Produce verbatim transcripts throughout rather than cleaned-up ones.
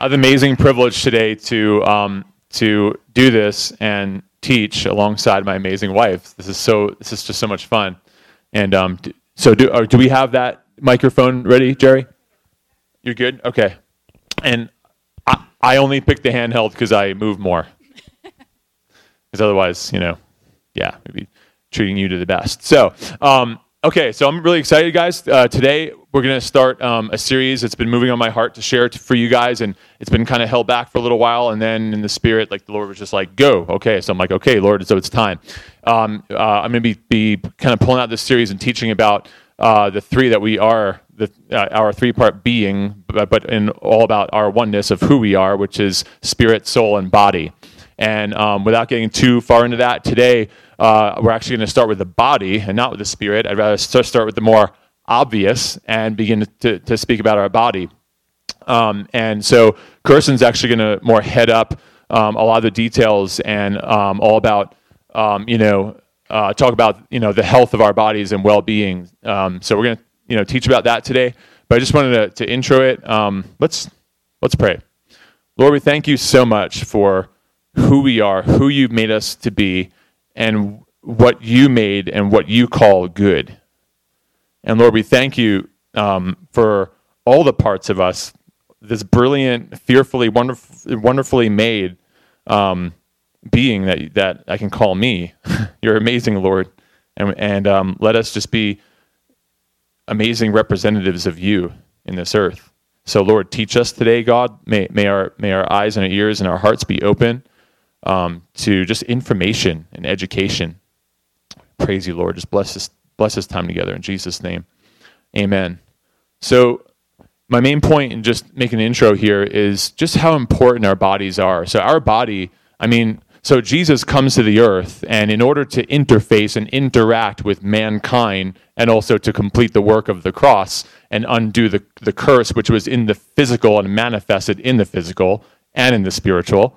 have the amazing privilege today to um, to do this and teach alongside my amazing wife. This is so. This is just so much fun. And um, do, so, do uh, do we have that microphone ready, Jerry? You're good. Okay. And I, I only picked the handheld because I move more. Because otherwise, you know, yeah, maybe treating you to the best. So. Um, Okay, so I'm really excited, guys. Uh, today, we're going to start um, a series that's been moving on my heart to share t- for you guys, and it's been kind of held back for a little while, and then in the Spirit, like the Lord was just like, go. Okay, so I'm like, okay, Lord, so it's time. Um, uh, I'm going to be, be kind of pulling out this series and teaching about uh, the three that we are, the, uh, our three-part being, but, but in all about our oneness of who we are, which is spirit, soul, and body. And um, without getting too far into that, today, Uh, we're actually going to start with the body and not with the spirit. I'd rather start, start with the more obvious and begin to, to speak about our body. Um, and so Kirsten's actually going to more head up um, a lot of the details and um, all about, um, you know, uh, talk about, you know, the health of our bodies and well-being. Um, so we're going to, you know, teach about that today. But I just wanted to, to intro it. Um, let's let's pray. Lord, we thank you so much for who we are, who you've made us to be, and what you made and what you call good. And Lord, we thank you um, for all the parts of us, this brilliant, fearfully, wonderful, wonderfully made um, being that that I can call me. You're amazing, Lord. And, and um, let us just be amazing representatives of you in this earth. So Lord, teach us today, God. May, may, our, may our eyes and our ears and our hearts be open Um, to just information and education. Praise you, Lord. Just bless this, bless this time together in Jesus' name. Amen. So my main point in just making an intro here is just how important our bodies are. So our body, I mean, so Jesus comes to the earth, and in order to interface and interact with mankind and also to complete the work of the cross and undo the, the curse which was in the physical and manifested in the physical and in the spiritual,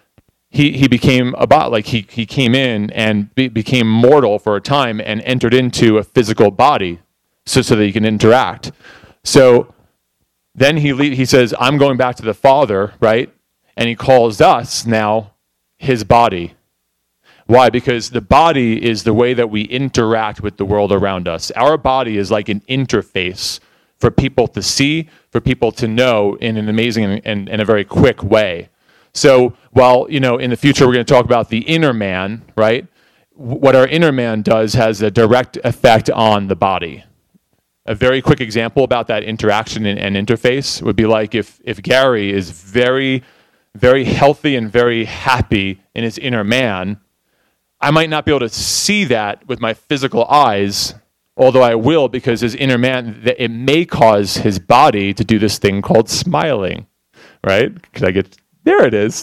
He he became a bot, like he he came in and be, became mortal for a time and entered into a physical body, so so that he can interact. So then he le- he says, "I'm going back to the Father," right? And he calls us now his body. Why? Because the body is the way that we interact with the world around us. Our body is like an interface for people to see, for people to know in an amazing and, and, and a very quick way. So while, you know, in the future we're going to talk about the inner man, right? What our inner man does has a direct effect on the body. A very quick example about that interaction and, and interface would be like if, if Gary is very, very healthy and very happy in his inner man, I might not be able to see that with my physical eyes, although I will, because his inner man, it may cause his body to do this thing called smiling, right? Could I get... There it is.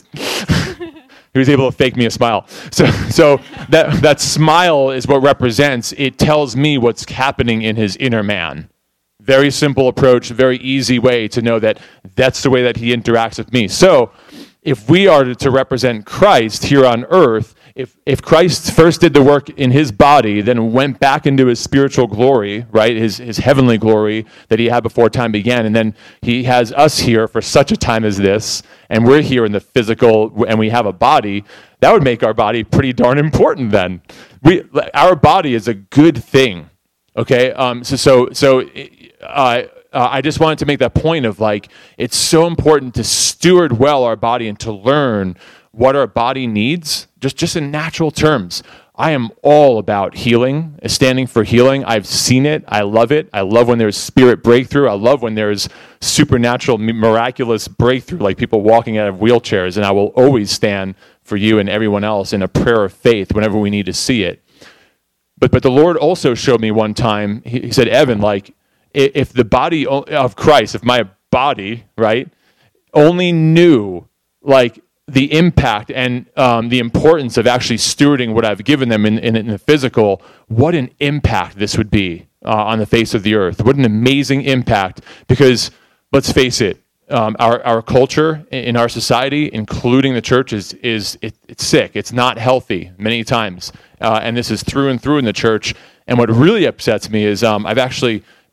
He was able to fake me a smile. So so that that smile is what represents, it tells me what's happening in his inner man. Very simple approach, very easy way to know that that's the way that he interacts with me. So if we are to represent Christ here on earth, if if Christ first did the work in his body, then went back into his spiritual glory, right, his his heavenly glory that he had before time began, and then he has us here for such a time as this, and we're here in the physical, and we have a body, that would make our body pretty darn important then. We, our body is a good thing, okay? Um, so, so, so uh, uh, I just wanted to make that point of like, it's so important to steward well our body and to learn what our body needs, just, just in natural terms. I am all about healing, standing for healing. I've seen it. I love it. I love when there's spirit breakthrough. I love when there's supernatural, miraculous breakthrough, like people walking out of wheelchairs. And I will always stand for you and everyone else in a prayer of faith whenever we need to see it. But but the Lord also showed me one time, he, he said, Evan, like, if the body of Christ, if my body, right, only knew, like, the impact and um, the importance of actually stewarding what I've given them in, in, in the physical, what an impact this would be uh, on the face of the earth. What an amazing impact, because let's face it, um, our, our culture in our society, including the church, is, is it, it's sick. It's not healthy many times. Uh, and this is through and through in the church. And what really upsets me is um, I've actually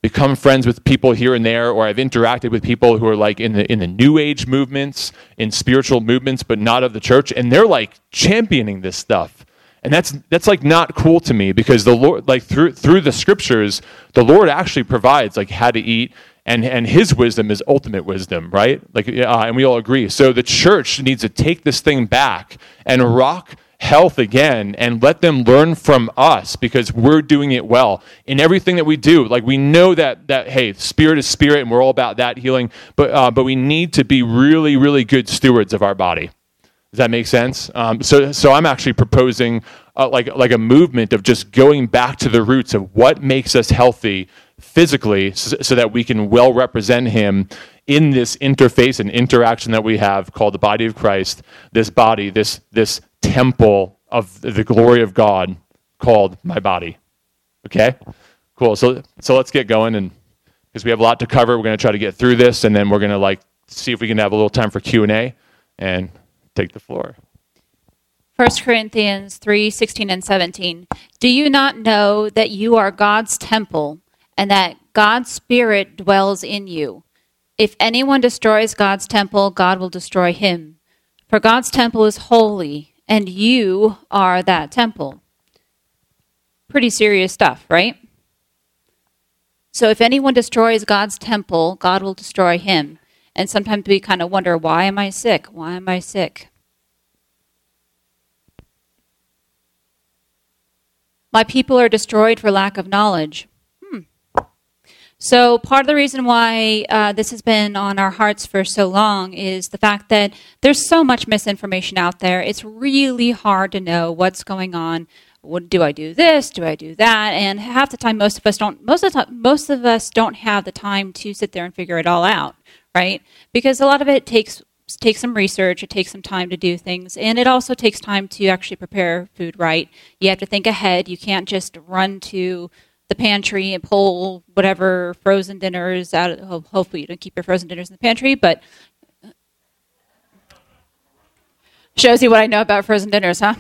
become friends with people here and there, or I've interacted with people who are like in the in the New Age movements, in spiritual movements, but not of the church, and they're like championing this stuff. And that's that's like not cool to me, because the Lord, like through through the scriptures, the Lord actually provides like how to eat, and and His wisdom is ultimate wisdom, right? Like, uh, and we all agree. So the church needs to take this thing back and rock health again, and let them learn from us, because we're doing it well in everything that we do. Like, we know that that hey, spirit is spirit, and we're all about that healing. But uh, but we need to be really really good stewards of our body. Does that make sense? Um, so so I'm actually proposing uh, like like a movement of just going back to the roots of what makes us healthy physically, so, so that we can well represent Him in this interface and interaction that we have called the body of Christ. This body, this this temple of the glory of God called my body. Okay? Cool. So so let's get going, and because we have a lot to cover, we're going to try to get through this, and then we're going to like see if we can have a little time for Q and A, and take the floor. First Corinthians three sixteen and seventeen. Do you not know that you are God's temple, and that God's Spirit dwells in you? If anyone destroys God's temple, God will destroy him. For God's temple is holy, and you are that temple. Pretty serious stuff, right? So if anyone destroys God's temple, God will destroy him. And sometimes we kind of wonder, why am I sick? Why am I sick? My people are destroyed for lack of knowledge. Hmm. So part of the reason why uh, this has been on our hearts for so long is the fact that there's so much misinformation out there. It's really hard to know what's going on. What, do I do this? Do I do that? And half the time, most of us don't. Most of the time, most of us don't have the time to sit there and figure it all out, right? Because a lot of it takes takes some research. It takes some time to do things, and it also takes time to actually prepare food right. You have to think ahead. You can't just run to the pantry and pull whatever frozen dinners out of. Hopefully, you don't keep your frozen dinners in the pantry, but shows you what I know about frozen dinners, huh?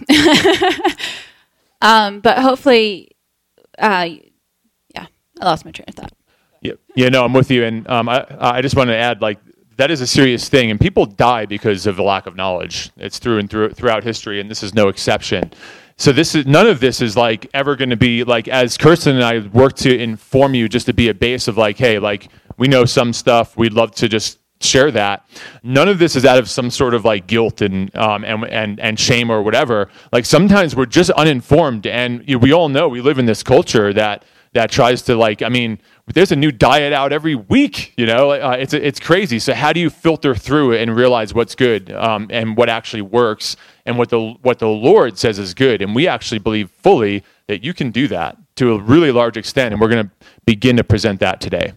Um, but hopefully, uh, yeah, I lost my train of thought. Yeah, yeah, no, I'm with you, and um, I, I just want to add, like, that is a serious thing, and people die because of the lack of knowledge. It's through and through throughout history, and this is no exception. So this is none of this is like ever going to be like, as Kirsten and I work to inform you, just to be a base of like, hey, like we know some stuff, we'd love to just share that. None of this is out of some sort of like guilt and um, and and and shame or whatever. Like sometimes we're just uninformed, and you know, we all know we live in this culture that that tries to like. I mean, there's a new diet out every week. You know, uh, it's it's crazy. So how do you filter through it and realize what's good um, and what actually works and what the what the Lord says is good? And we actually believe fully that you can do that to a really large extent, and we're going to begin to present that today.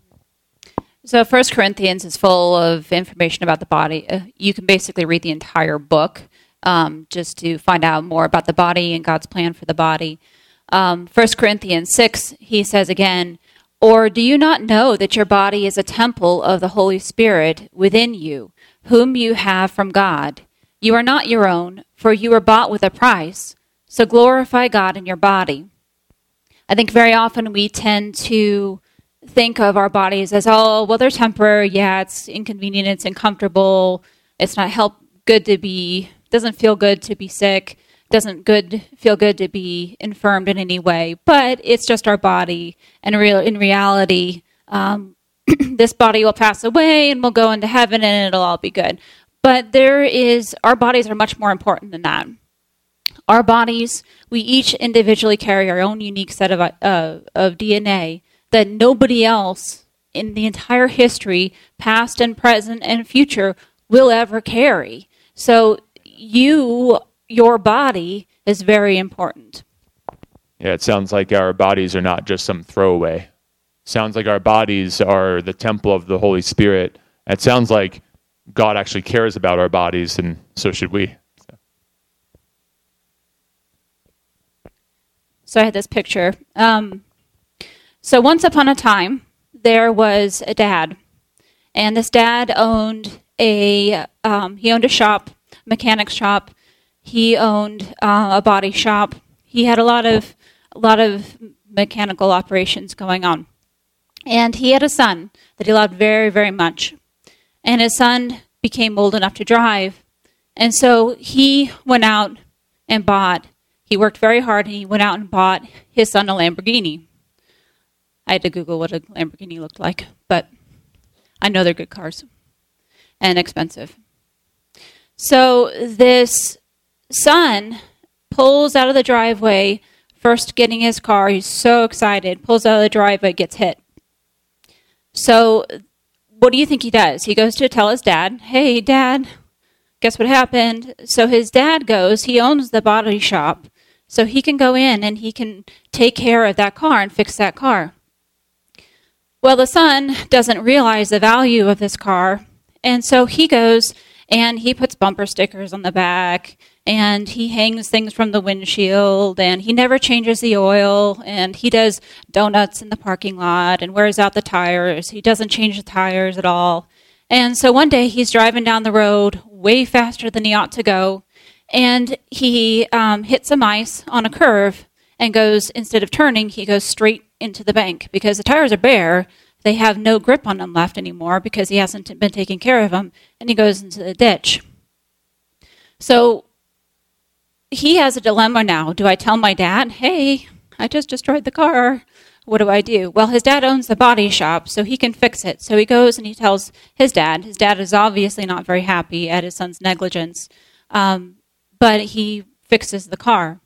So First Corinthians is full of information about the body. Uh, you can basically read the entire book um, just to find out more about the body and God's plan for the body. Um, First Corinthians six, he says again, or do you not know that your body is a temple of the Holy Spirit within you, whom you have from God? You are not your own, for you were bought with a price. So glorify God in your body. I think very often we tend to think of our bodies as, oh, well, they're temporary. Yeah, it's inconvenient. It's uncomfortable. It's not help good to be, doesn't feel good to be sick. Doesn't good feel good to be infirmed in any way. But it's just our body. And real, in reality, um, this body will pass away and we'll go into heaven and it'll all be good. But there is, our bodies are much more important than that. Our bodies, we each individually carry our own unique set of uh, of D N A that nobody else in the entire history, past and present and future, will ever carry. So you, your body, is very important. Yeah, it sounds like our bodies are not just some throwaway. Sounds like our bodies are the temple of the Holy Spirit. It sounds like God actually cares about our bodies, and so should we. So, so I had this picture. Um, So once upon a time, there was a dad, and this dad owned a um, he owned a shop, mechanic shop. He owned uh, a body shop. He had a lot of a lot of mechanical operations going on. And he had a son that he loved very, very much. And his son became old enough to drive. And so he went out and bought, he worked very hard, and he went out and bought his son a Lamborghini. I had to Google what a Lamborghini looked like, but I know they're good cars and expensive. So this son pulls out of the driveway, first getting his car. He's so excited, pulls out of the driveway, gets hit. So what do you think he does? He goes to tell his dad, hey, Dad, guess what happened? So his dad goes, he owns the body shop, so he can go in and he can take care of that car and fix that car. Well, the son doesn't realize the value of this car, and so he goes and he puts bumper stickers on the back, and he hangs things from the windshield, and he never changes the oil, and he does donuts in the parking lot and wears out the tires. He doesn't change the tires at all. And so one day he's driving down the road way faster than he ought to go, and he um, hits some ice on a curve and goes, instead of turning, he goes straight into the bank because the tires are bare. They have no grip on them left anymore because he hasn't been taking care of them, and he goes into the ditch. So he has a dilemma now. Do I tell my dad, hey, I just destroyed the car? What do I do? Well, his dad owns the body shop, so he can fix it. So he goes and he tells his dad. His dad is obviously not very happy at his son's negligence, um, but he fixes the car.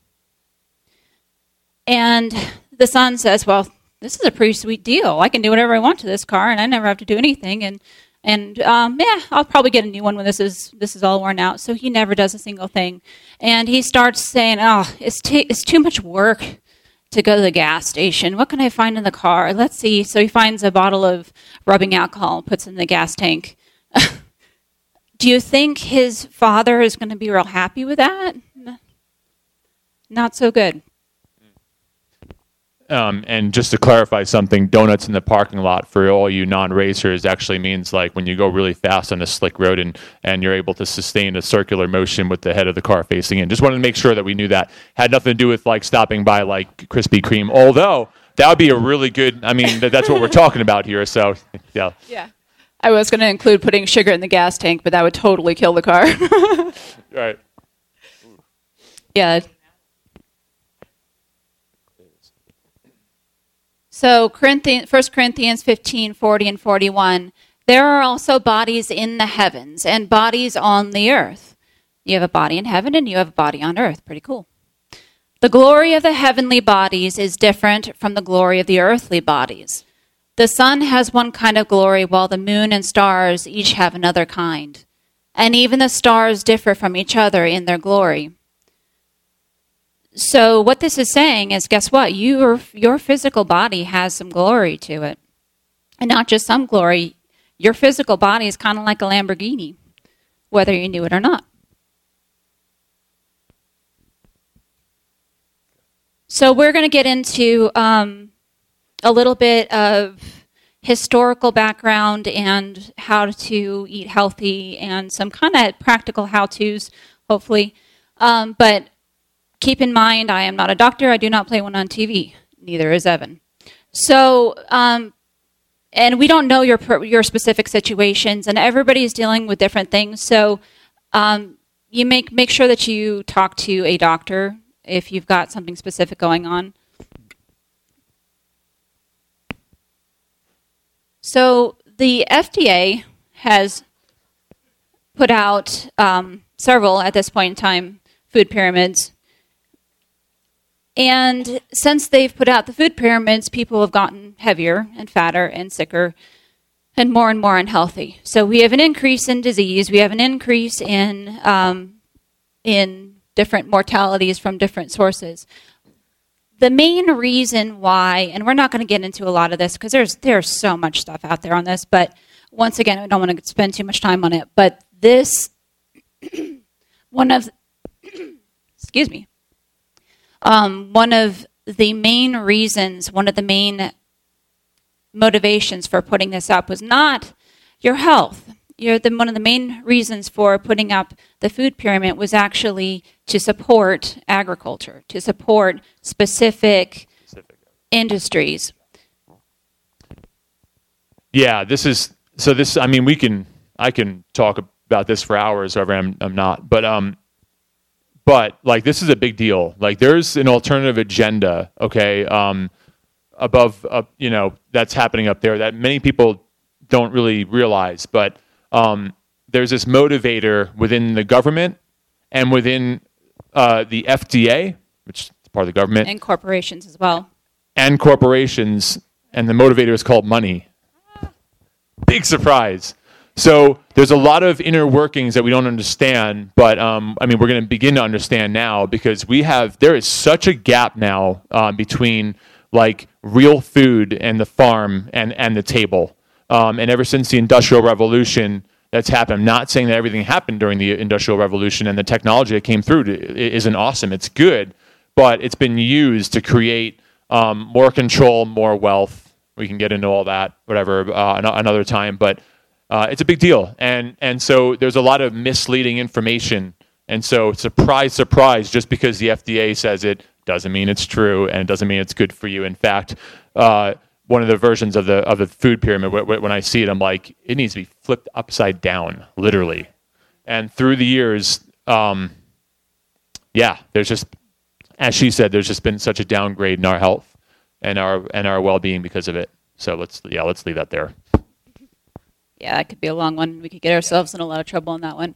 And the son says, well, this is a pretty sweet deal. I can do whatever I want to this car, and I never have to do anything. And and um, yeah, I'll probably get a new one when this is this is all worn out. So he never does a single thing, and he starts saying, "Oh, it's t- it's too much work to go to the gas station. What can I find in the car? Let's see." So he finds a bottle of rubbing alcohol and puts it in the gas tank. Do you think his father is going to be real happy with that? Not so good. Um, and just to clarify something, donuts in the parking lot for all you non-racers actually means like when you go really fast on a slick road and, and you're able to sustain a circular motion with the head of the car facing in. Just wanted to make sure that we knew that. Had nothing to do with like stopping by like Krispy Kreme, although that would be a really good, I mean, that, that's what we're talking about here. So, yeah. Yeah. I was going to include putting sugar in the gas tank, but that would totally kill the car. Right. Yeah. So Corinthians, First Corinthians fifteen, forty and forty-one, there are also bodies in the heavens and bodies on the earth. You have a body in heaven and you have a body on earth. Pretty cool. The glory of the heavenly bodies is different from the glory of the earthly bodies. The sun has one kind of glory, while the moon and stars each have another kind. And even the stars differ from each other in their glory. So what this is saying is, guess what? Your, your physical body has some glory to it. And not just some glory. Your physical body is kind of like a Lamborghini, whether you knew it or not. So we're going to get into um, a little bit of historical background and how to eat healthy and some kind of practical how-tos, hopefully. Um, but keep in mind, I am not a doctor. I do not play one on T V. Neither is Evan. So, um, and we don't know your your specific situations, and everybody is dealing with different things. So, um, you make make sure that you talk to a doctor if you've got something specific going on. So, the F D A has put out um, several, at this point in time, food pyramids. And since they've put out the food pyramids, people have gotten heavier and fatter and sicker and more and more unhealthy. So we have an increase in disease. We have an increase in um, in different mortalities from different sources. The main reason why, and we're not going to get into a lot of this because there's there's so much stuff out there on this, but once again, I don't want to spend too much time on it. But this, one of, excuse me, Um, one of the main reasons, one of the main motivations for putting this up was not your health. You're the, one of the main reasons for putting up the food pyramid was actually to support agriculture, to support specific, specific industries. Yeah, this is so. This, I mean, we can, I can talk about this for hours. However, I'm, I'm not. But, um, but like, this is a big deal. Like, there's an alternative agenda. Okay, um, above, uh, you know, that's happening up there that many people don't really realize. But um, there's this motivator within the government and within uh, the F D A, which is part of the government, and corporations as well, and corporations, and the motivator is called money. Big surprise. So there's a lot of inner workings that we don't understand, but um, I mean, we're going to begin to understand now because we have, there is such a gap now um, between like real food and the farm and, and the table. Um, and ever since the Industrial Revolution that's happened, I'm not saying that everything happened during the Industrial Revolution and the technology that came through to, isn't awesome. It's good, but it's been used to create um, more control, more wealth. We can get into all that, whatever, uh, another time. But uh, it's a big deal. And and so there's a lot of misleading information. And so surprise, surprise, just because the F D A says it doesn't mean it's true and it doesn't mean it's good for you. In fact, uh, one of the versions of the of the food pyramid, when I see it, I'm like, it needs to be flipped upside down, literally. And through the years, um, yeah, there's just, as she said, there's just been such a downgrade in our health and our and our well-being because of it. So let's yeah, let's leave that there. Yeah, that could be a long one. We could get ourselves in a lot of trouble on that one.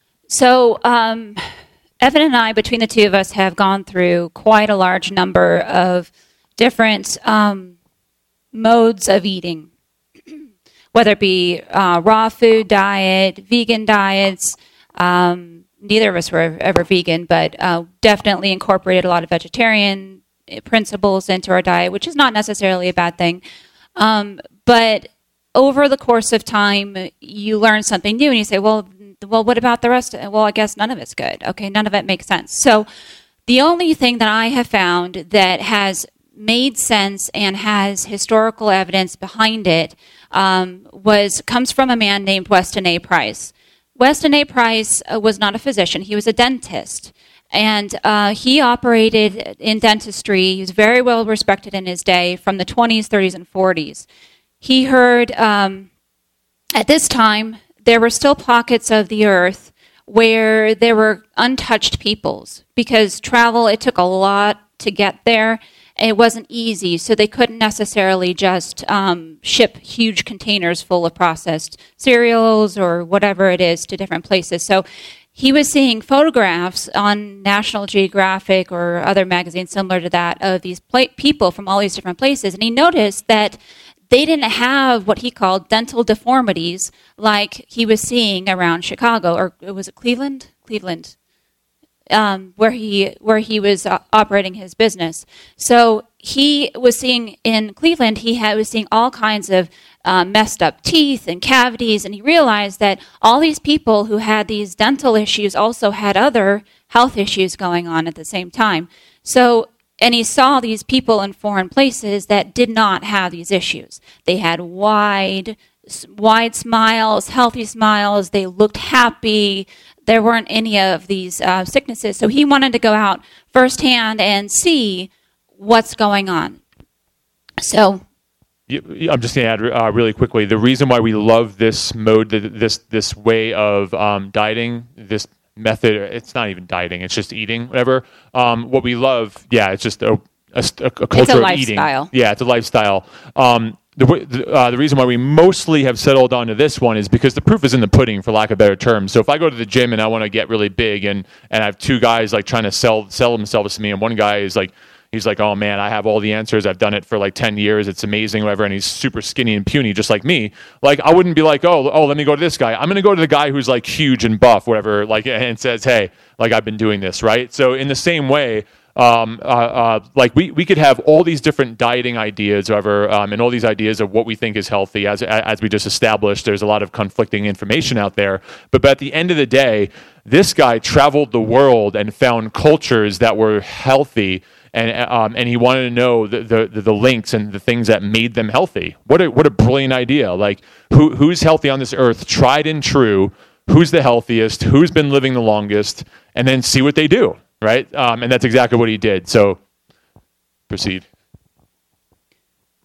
So um, Evan and I, between the two of us, have gone through quite a large number of different um, modes of eating, whether it be uh, raw food diet, vegan diets. Um, neither of us were ever vegan, but uh, definitely incorporated a lot of vegetarian principles into our diet, which is not necessarily a bad thing. Um, but over the course of time, you learn something new and you say, well, well, what about the rest? Well, I guess none of it's good. Okay, none of it makes sense. So the only thing that I have found that has made sense and has historical evidence behind it um, was comes from a man named Weston A. Price. Weston A. Price uh, was not a physician. He was a dentist. And uh, he operated in dentistry. He was very well respected in his day from the twenties, thirties, and forties. He heard, um, at this time, there were still pockets of the earth where there were untouched peoples because travel, it took a lot to get there. It wasn't easy, so they couldn't necessarily just um, ship huge containers full of processed cereals or whatever it is to different places. So he was seeing photographs on National Geographic or other magazines similar to that of these pla- people from all these different places, and he noticed that they didn't have what he called dental deformities like he was seeing around Chicago, or was it Cleveland? Cleveland, um, where he where he was uh, operating his business. So he was seeing in Cleveland, he had, was seeing all kinds of uh, messed up teeth and cavities, and he realized that all these people who had these dental issues also had other health issues going on at the same time. So, and he saw these people in foreign places that did not have these issues. They had wide, wide smiles, healthy smiles. They looked happy. There weren't any of these uh, sicknesses. So he wanted to go out firsthand and see what's going on. So I'm just going to add uh, really quickly, the reason why we love this mode, this this way of um, dieting, this method, it's not even dieting, it's just eating, whatever. Um, what we love, yeah, it's just a, a, a culture it's a of lifestyle. eating. Yeah, it's a lifestyle. Um, the, the, uh, the reason why we mostly have settled onto this one is because the proof is in the pudding, for lack of better terms. So if I go to the gym and I want to get really big, and, and I have two guys like trying to sell sell themselves to me, and one guy is like, he's like, oh man, I have all the answers. I've done it for like ten years. It's amazing, whatever. And he's super skinny and puny, just like me. Like, I wouldn't be like, oh, oh, let me go to this guy. I'm going to go to the guy who's like huge and buff, whatever, like, and says, hey, like, I've been doing this, right? So in the same way, um, uh, uh, like we, we could have all these different dieting ideas, whatever, um, and all these ideas of what we think is healthy. As, as we just established, there's a lot of conflicting information out there. But, but at the end of the day, this guy traveled the world and found cultures that were healthy. And um, and he wanted to know the, the the links and the things that made them healthy. What a what a brilliant idea! Like, who who's healthy on this earth, tried and true? Who's the healthiest? Who's been living the longest? And then see what they do, right? Um, and that's exactly what he did. So, proceed.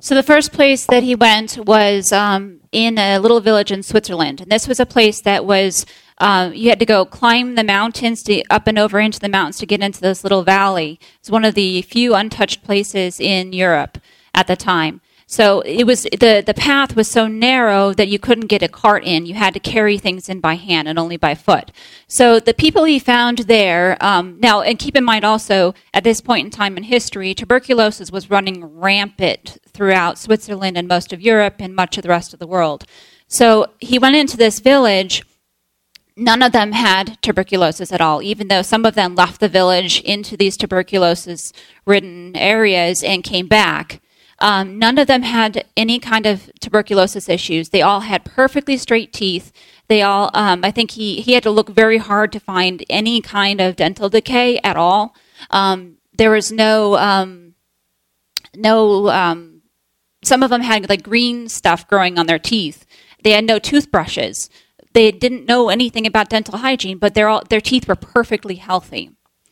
So the first place that he went was um, in a little village in Switzerland. And this was a place that was, uh, you had to go climb the mountains, to up and over into the mountains to get into this little valley. It's one of the few untouched places in Europe at the time. So it was the, the path was so narrow that you couldn't get a cart in. You had to carry things in by hand and only by foot. So the people he found there, um, now, and keep in mind also, at this point in time in history, tuberculosis was running rampant throughout Switzerland and most of Europe and much of the rest of the world. So he went into this village. None of them had tuberculosis at all, even though some of them left the village into these tuberculosis-ridden areas and came back. Um, none of them had any kind of tuberculosis issues. They all had perfectly straight teeth. They all, um, I think he, he had to look very hard to find any kind of dental decay at all. Um, there was no, um, no, um, some of them had like green stuff growing on their teeth. They had no toothbrushes. They didn't know anything about dental hygiene, but they're all, their teeth were perfectly healthy.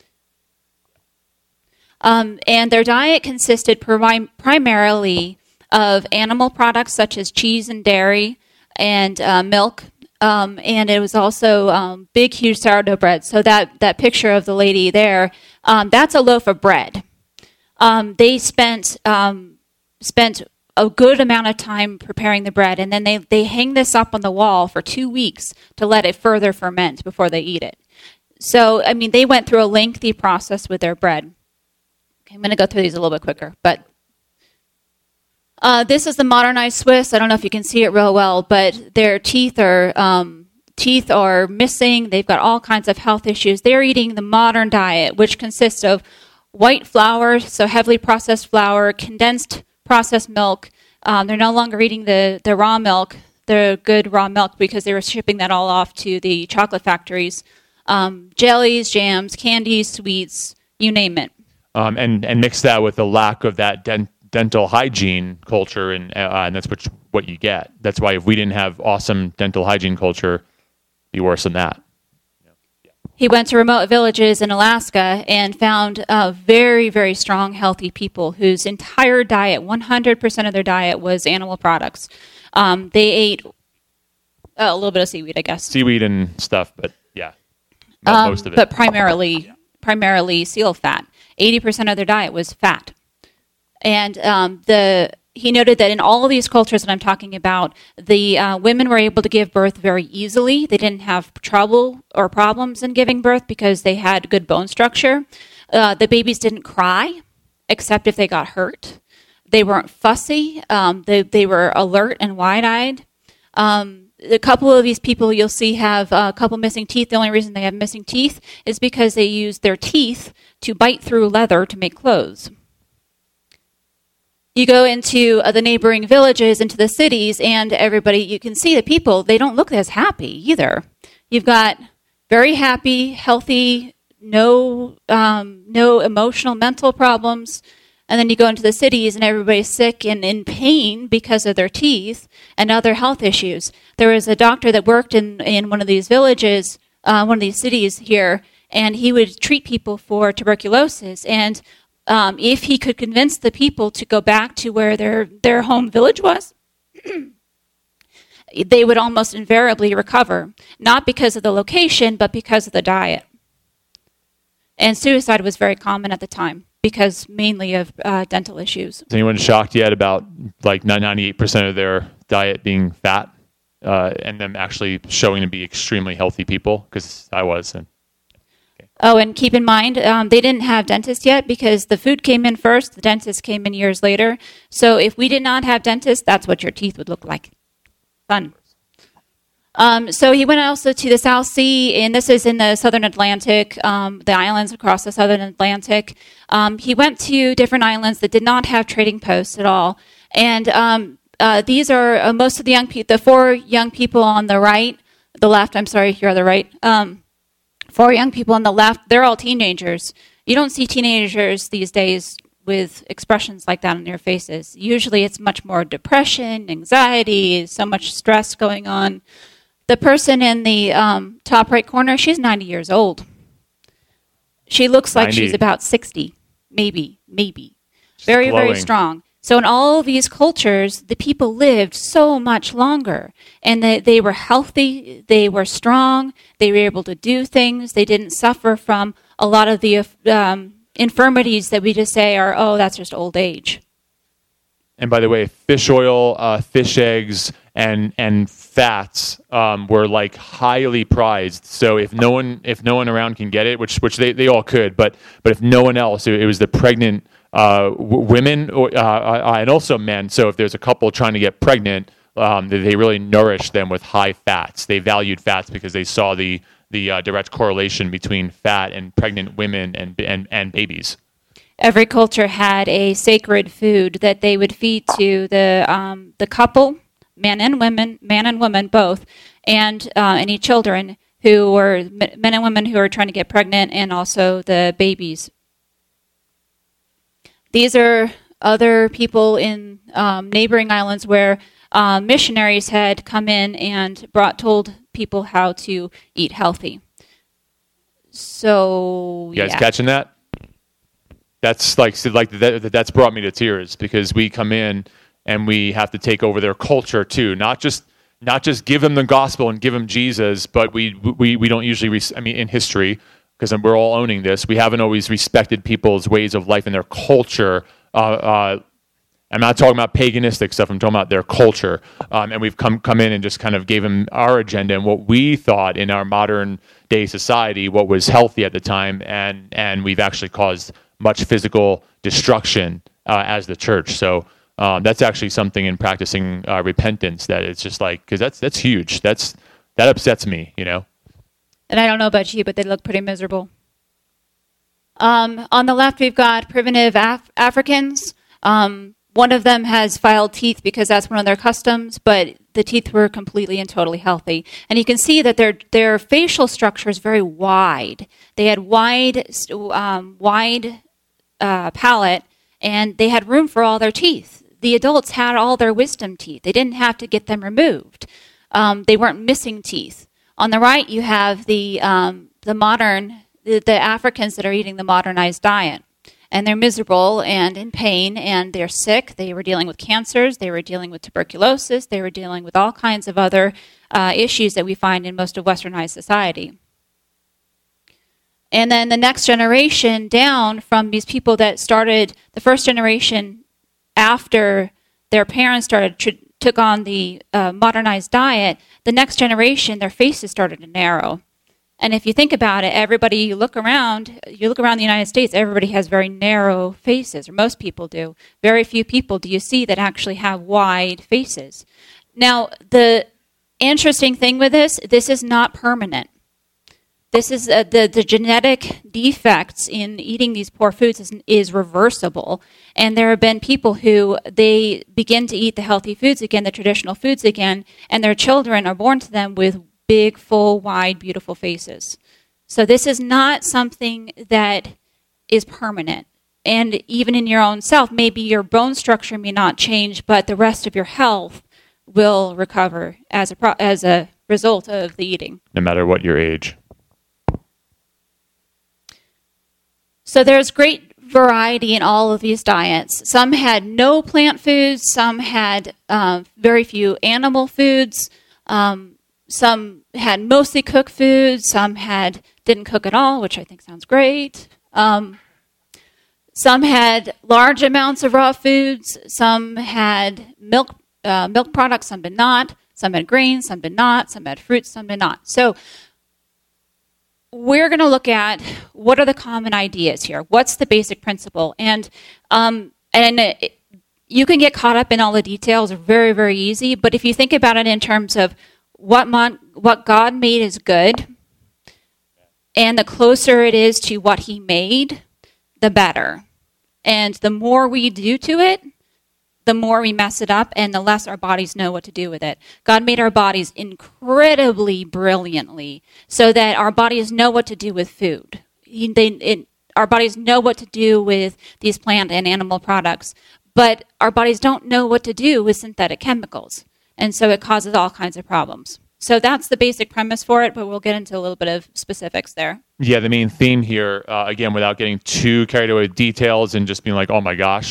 Um, and their diet consisted prim- primarily of animal products such as cheese and dairy and uh, milk. Um, and it was also um, big, huge sourdough bread. So that, that picture of the lady there, um, that's a loaf of bread. Um, they spent um, spent a good amount of time preparing the bread, and then they, they hang this up on the wall for two weeks to let it further ferment before they eat it. So, I mean, they went through a lengthy process with their bread. I'm going to go through these a little bit quicker, but uh, this is the modernized Swiss. I don't know if you can see it real well, but their teeth are um, teeth are missing. They've got all kinds of health issues. They're eating the modern diet, which consists of white flour, so heavily processed flour, condensed processed milk. Um, they're no longer eating the, the raw milk, the good raw milk, because they were shipping that all off to the chocolate factories. Um, jellies, jams, candies, sweets, you name it. Um, and, and mix that with the lack of that dent, dental hygiene culture, and uh, and that's what, what you get. That's why if we didn't have awesome dental hygiene culture, it'd be worse than that. Yeah. He went to remote villages in Alaska and found uh, very, very strong, healthy people whose entire diet, one hundred percent of their diet was animal products. Um, they ate uh, a little bit of seaweed, I guess. Seaweed and stuff, but yeah, um, most of it. But primarily, yeah. primarily seal fat. eighty percent of their diet was fat. And um, the he noted that in all of these cultures that I'm talking about, the uh, women were able to give birth very easily. They didn't have trouble or problems in giving birth because they had good bone structure. Uh, the babies didn't cry, except if they got hurt. They weren't fussy. Um, they, they were alert and wide-eyed. Um, a couple of these people you'll see have a couple missing teeth. The only reason they have missing teeth is because they use their teeth to bite through leather to make clothes. You go into uh, the neighboring villages, into the cities, and everybody, you can see the people, they don't look as happy either. You've got very happy, healthy, no um, no emotional, mental problems. And then you go into the cities and everybody's sick and in pain because of their teeth and other health issues. There was a doctor that worked in, in one of these villages, uh, one of these cities here, and he would treat people for tuberculosis. And um, if he could convince the people to go back to where their, their home village was, they would almost invariably recover, not because of the location, but because of the diet. And suicide was very common at the time, because mainly of uh, dental issues. Is anyone shocked yet about like ninety-eight percent of their diet being fat uh, and them actually showing to be extremely healthy people? Because I was. And, okay. Oh, and keep in mind, um, they didn't have dentists yet because the food came in first, the dentist came in years later. So if we did not have dentists, that's what your teeth would look like. Fun. Um, so he went also to the South Sea, and this is in the southern Atlantic, um, the islands across the southern Atlantic. Um, he went to different islands that did not have trading posts at all. And um, uh, these are uh, most of the young people, the four young people on the right, the left, I'm sorry, you're on the right. Um, four young people on the left, they're all teenagers. You don't see teenagers these days with expressions like that on their faces. Usually it's much more depression, anxiety, so much stress going on. The person in the um, top right corner, she's ninety years old. She looks like ninety. She's about sixty, maybe, maybe. She's very, glowing. very strong. So in all these cultures, the people lived so much longer, and they, they were healthy, they were strong, they were able to do things, they didn't suffer from a lot of the um, infirmities that we just say are, oh, that's just old age. And by the way, fish oil, uh, fish eggs, and and fats um, were like highly prized. So if no one if no one around can get it, which which they, they all could, but but if no one else, it, it was the pregnant uh, w- women or, uh, uh, and also men. So if there's a couple trying to get pregnant, um, they, they really nourished them with high fats. They valued fats because they saw the the uh, direct correlation between fat and pregnant women and and, and babies. Every culture had a sacred food that they would feed to the um, the couple, men and women, man and woman both, and uh, any children who were men and women who were trying to get pregnant, and also the babies. These are other people in um, neighboring islands where uh, missionaries had come in and brought told people how to eat healthy. So, you guys yeah. catching that? That's like like that, that's brought me to tears, because we come in and we have to take over their culture too. Not just not just give them the gospel and give them Jesus, but we we we don't usually. Res- I mean, in history, because we're all owning this, we haven't always respected people's ways of life and their culture. Uh, uh, I'm not talking about paganistic stuff. I'm talking about their culture, um, and we've come come in and just kind of gave them our agenda and what we thought in our modern day society, what was healthy at the time, and and we've actually caused much physical destruction uh, as the church. So um, that's actually something in practicing uh, repentance that it's just like, because that's that's huge. That's that upsets me, you know. And I don't know about you, but they look pretty miserable. Um, on the left, we've got primitive Af- Africans. Um, one of them has filed teeth because that's one of their customs, but the teeth were completely and totally healthy. And you can see that their their facial structure is very wide. They had wide, um, wide uh, palate, and they had room for all their teeth. The adults had all their wisdom teeth. They didn't have to get them removed. Um, they weren't missing teeth. On the right, you have the um, the modern, the, the Africans that are eating the modernized diet. And they're miserable and in pain, and they're sick. They were dealing with cancers. They were dealing with tuberculosis. They were dealing with all kinds of other uh, issues that we find in most of westernized society. And then the next generation down from these people that started, the first generation after their parents started tr- took on the uh, modernized diet, the next generation, their faces started to narrow. And if you think about it, everybody you look around, you look around the United States, everybody has very narrow faces, or most people do. Very few people do you see that actually have wide faces. Now, the interesting thing with this, this is not permanent. This is uh, the, the genetic defects in eating these poor foods is, is reversible. And there have been people who, they begin to eat the healthy foods again, the traditional foods again, and their children are born to them with big, full, wide, beautiful faces. So this is not something that is permanent. And even in your own self, maybe your bone structure may not change, but the rest of your health will recover as a pro- as a result of the eating. No matter what your age. So there's great variety in all of these diets. Some had no plant foods. Some had uh, very few animal foods. Um, Some had mostly cooked foods. Some had didn't cook at all, which I think sounds great. Um, some had large amounts of raw foods. Some had milk uh, milk products. Some did not. Some had grains. Some did not. Some had fruits. Some did not. So we're going to look at what are the common ideas here. What's the basic principle? And um, and it, you can get caught up in all the details. Very very easy. But if you think about it in terms of What mon- what God made is good, and the closer it is to what he made, the better. And the more we do to it, the more we mess it up, and the less our bodies know what to do with it. God made our bodies incredibly brilliantly so that our bodies know what to do with food. He, they, it, our bodies know what to do with these plant and animal products, but our bodies don't know what to do with synthetic chemicals. And so it causes all kinds of problems. So that's the basic premise for it, but we'll get into a little bit of specifics there. Yeah, the main theme here, uh, again, without getting too carried away with details and just being like, oh my gosh,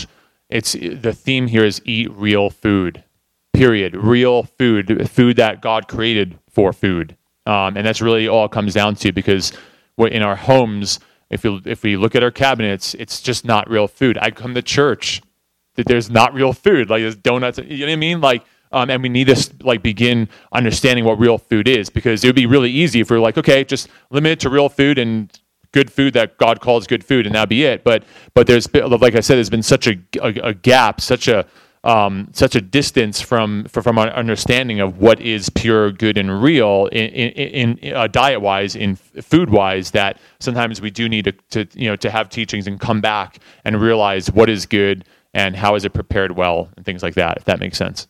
It's the theme here is eat real food. Period. Real food, food that God created for food, um, and that's really all it comes down to. Because in our homes, if you if we look at our cabinets, it's just not real food. I come to church, that there's not real food, like there's donuts. You know what I mean? Like, um, and we need to like begin understanding what real food is, because it would be really easy if we we're like, okay, just limit it to real food and good food that God calls good food, and that'd be it. But but there's been, like I said, there's been such a, a, a gap, such a um, such a distance from from our understanding of what is pure, good, and real in, in, in uh, diet wise, in food wise, that sometimes we do need to, to you know to have teachings and come back and realize what is good and how is it prepared well and things like that. If that makes sense.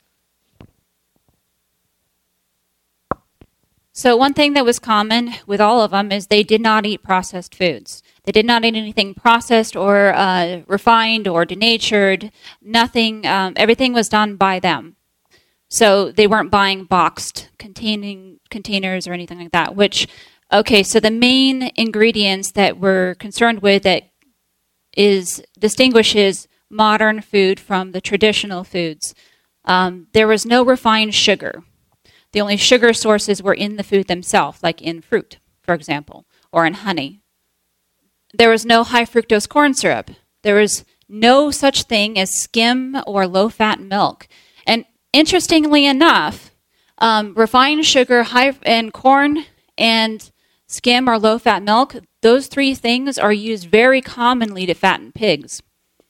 So one thing that was common with all of them is they did not eat processed foods. They did not eat anything processed or uh, refined or denatured. Nothing. Um, everything was done by them. So they weren't buying boxed containing containers or anything like that. Which, okay, so the main ingredients that we're concerned with that is distinguishes modern food from the traditional foods. Um, there was no refined sugar. The only sugar sources were in the food themselves, like in fruit, for example, or in honey. There was no high fructose corn syrup. There was no such thing as skim or low-fat milk. And interestingly enough, um, refined sugar, high and corn, and skim or low-fat milk, those three things are used very commonly to fatten pigs.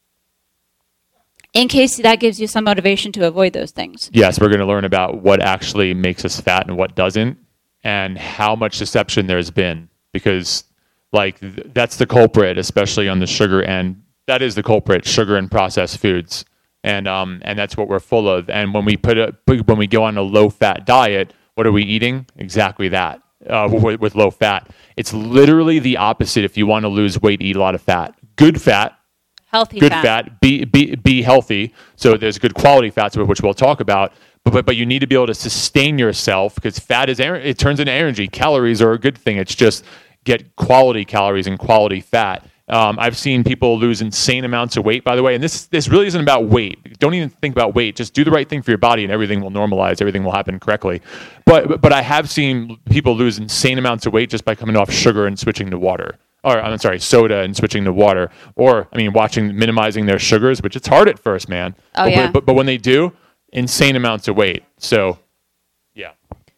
In case that gives you some motivation to avoid those things. Yes, we're going to learn about what actually makes us fat and what doesn't, and how much deception there's been. Because, like, th- that's the culprit, especially on the sugar end. That is the culprit: sugar and processed foods, and um, and that's what we're full of. And when we put a, when we go on a low-fat diet, what are we eating? Exactly that. Uh, with, with low fat, it's literally the opposite. If you want to lose weight, eat a lot of fat. Good fat. Healthy good fat. fat, be, be be healthy. So there's good quality fats, which we'll talk about. But but, but you need to be able to sustain yourself, because fat is it turns into energy. Calories are a good thing. It's just get quality calories and quality fat. Um, I've seen people lose insane amounts of weight, by the way. And this this really isn't about weight. Don't even think about weight. Just do the right thing for your body, and everything will normalize. Everything will happen correctly. But but I have seen people lose insane amounts of weight just by coming off sugar and switching to water. Or I'm sorry, soda and switching to water, or I mean, watching minimizing their sugars, which it's hard at first, man. Oh but, yeah. But, but when they do, insane amounts of weight. So, yeah.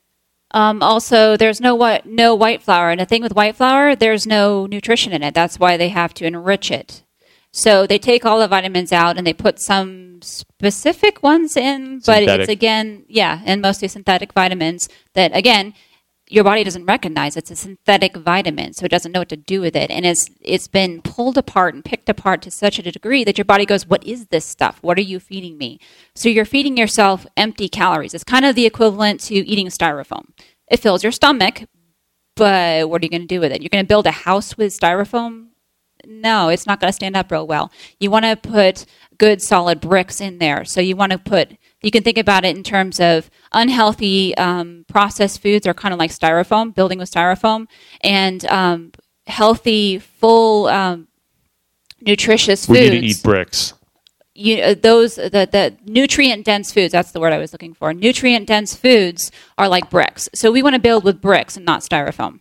Um, also, there's no white no white flour, and the thing with white flour, there's no nutrition in it. That's why they have to enrich it. So they take all the vitamins out and they put some specific ones in, but synthetic. It's again, yeah, and mostly synthetic vitamins that again. Your body doesn't recognize it's a synthetic vitamin, so it doesn't know what to do with it. And it's it's been pulled apart and picked apart to such a degree that your body goes, what is this stuff? What are you feeding me? So you're feeding yourself empty calories. It's kind of the equivalent to eating styrofoam. It fills your stomach, but what are you going to do with it? You're going to build a house with styrofoam? No, it's not going to stand up real well. You want to put good solid bricks in there. So you want to put, you can think about it in terms of unhealthy um, processed foods are kind of like styrofoam, building with styrofoam, and um, healthy, full, um, nutritious foods. We need to eat bricks. You, uh, those the, the nutrient-dense foods, that's the word I was looking for. Nutrient-dense foods are like bricks. So we want to build with bricks and not styrofoam.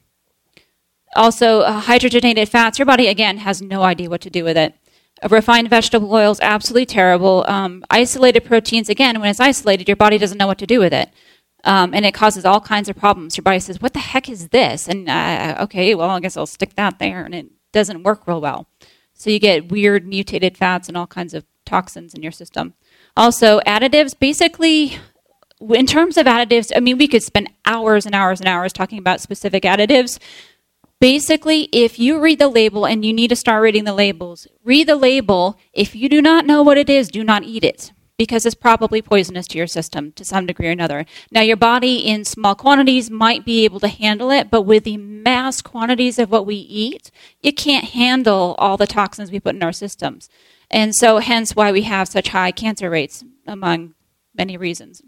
Also, uh, hydrogenated fats, your body, again, has no idea what to do with it. Uh, refined vegetable oils, absolutely terrible. Um, isolated proteins, again, when it's isolated, your body doesn't know what to do with it. Um, and it causes all kinds of problems. Your body says, what the heck is this? And, uh, okay, well, I guess I'll stick that there. And it doesn't work real well. So you get weird mutated fats and all kinds of toxins in your system. Also, additives, basically, in terms of additives, I mean, we could spend hours and hours and hours talking about specific additives. Basically, if you read the label, and you need to start reading the labels, read the label. If you do not know what it is, do not eat it, because it's probably poisonous to your system to some degree or another. Now, your body in small quantities might be able to handle it, but with the mass quantities of what we eat, it can't handle all the toxins we put in our systems. And so hence why we have such high cancer rates, among many reasons.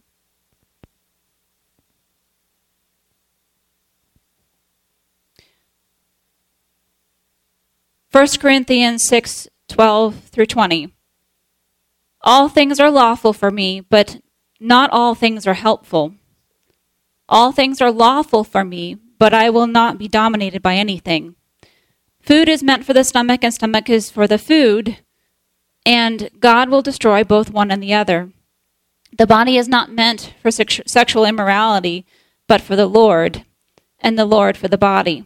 First Corinthians six, twelve through twenty. All things are lawful for me, but not all things are helpful. All things are lawful for me, but I will not be dominated by anything. Food is meant for the stomach, and stomach is for the food, and God will destroy both one and the other. The body is not meant for sex- sexual immorality, but for the Lord, and the Lord for the body.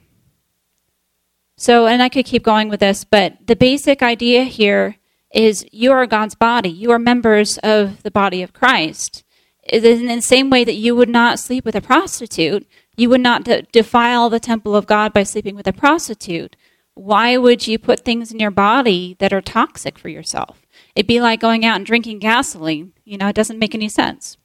So, and I could keep going with this, but the basic idea here is you are God's body. You are members of the body of Christ. In the same way that you would not sleep with a prostitute, you would not de- defile the temple of God by sleeping with a prostitute. Why would you put things in your body that are toxic for yourself? It'd be like going out and drinking gasoline. You know, it doesn't make any sense.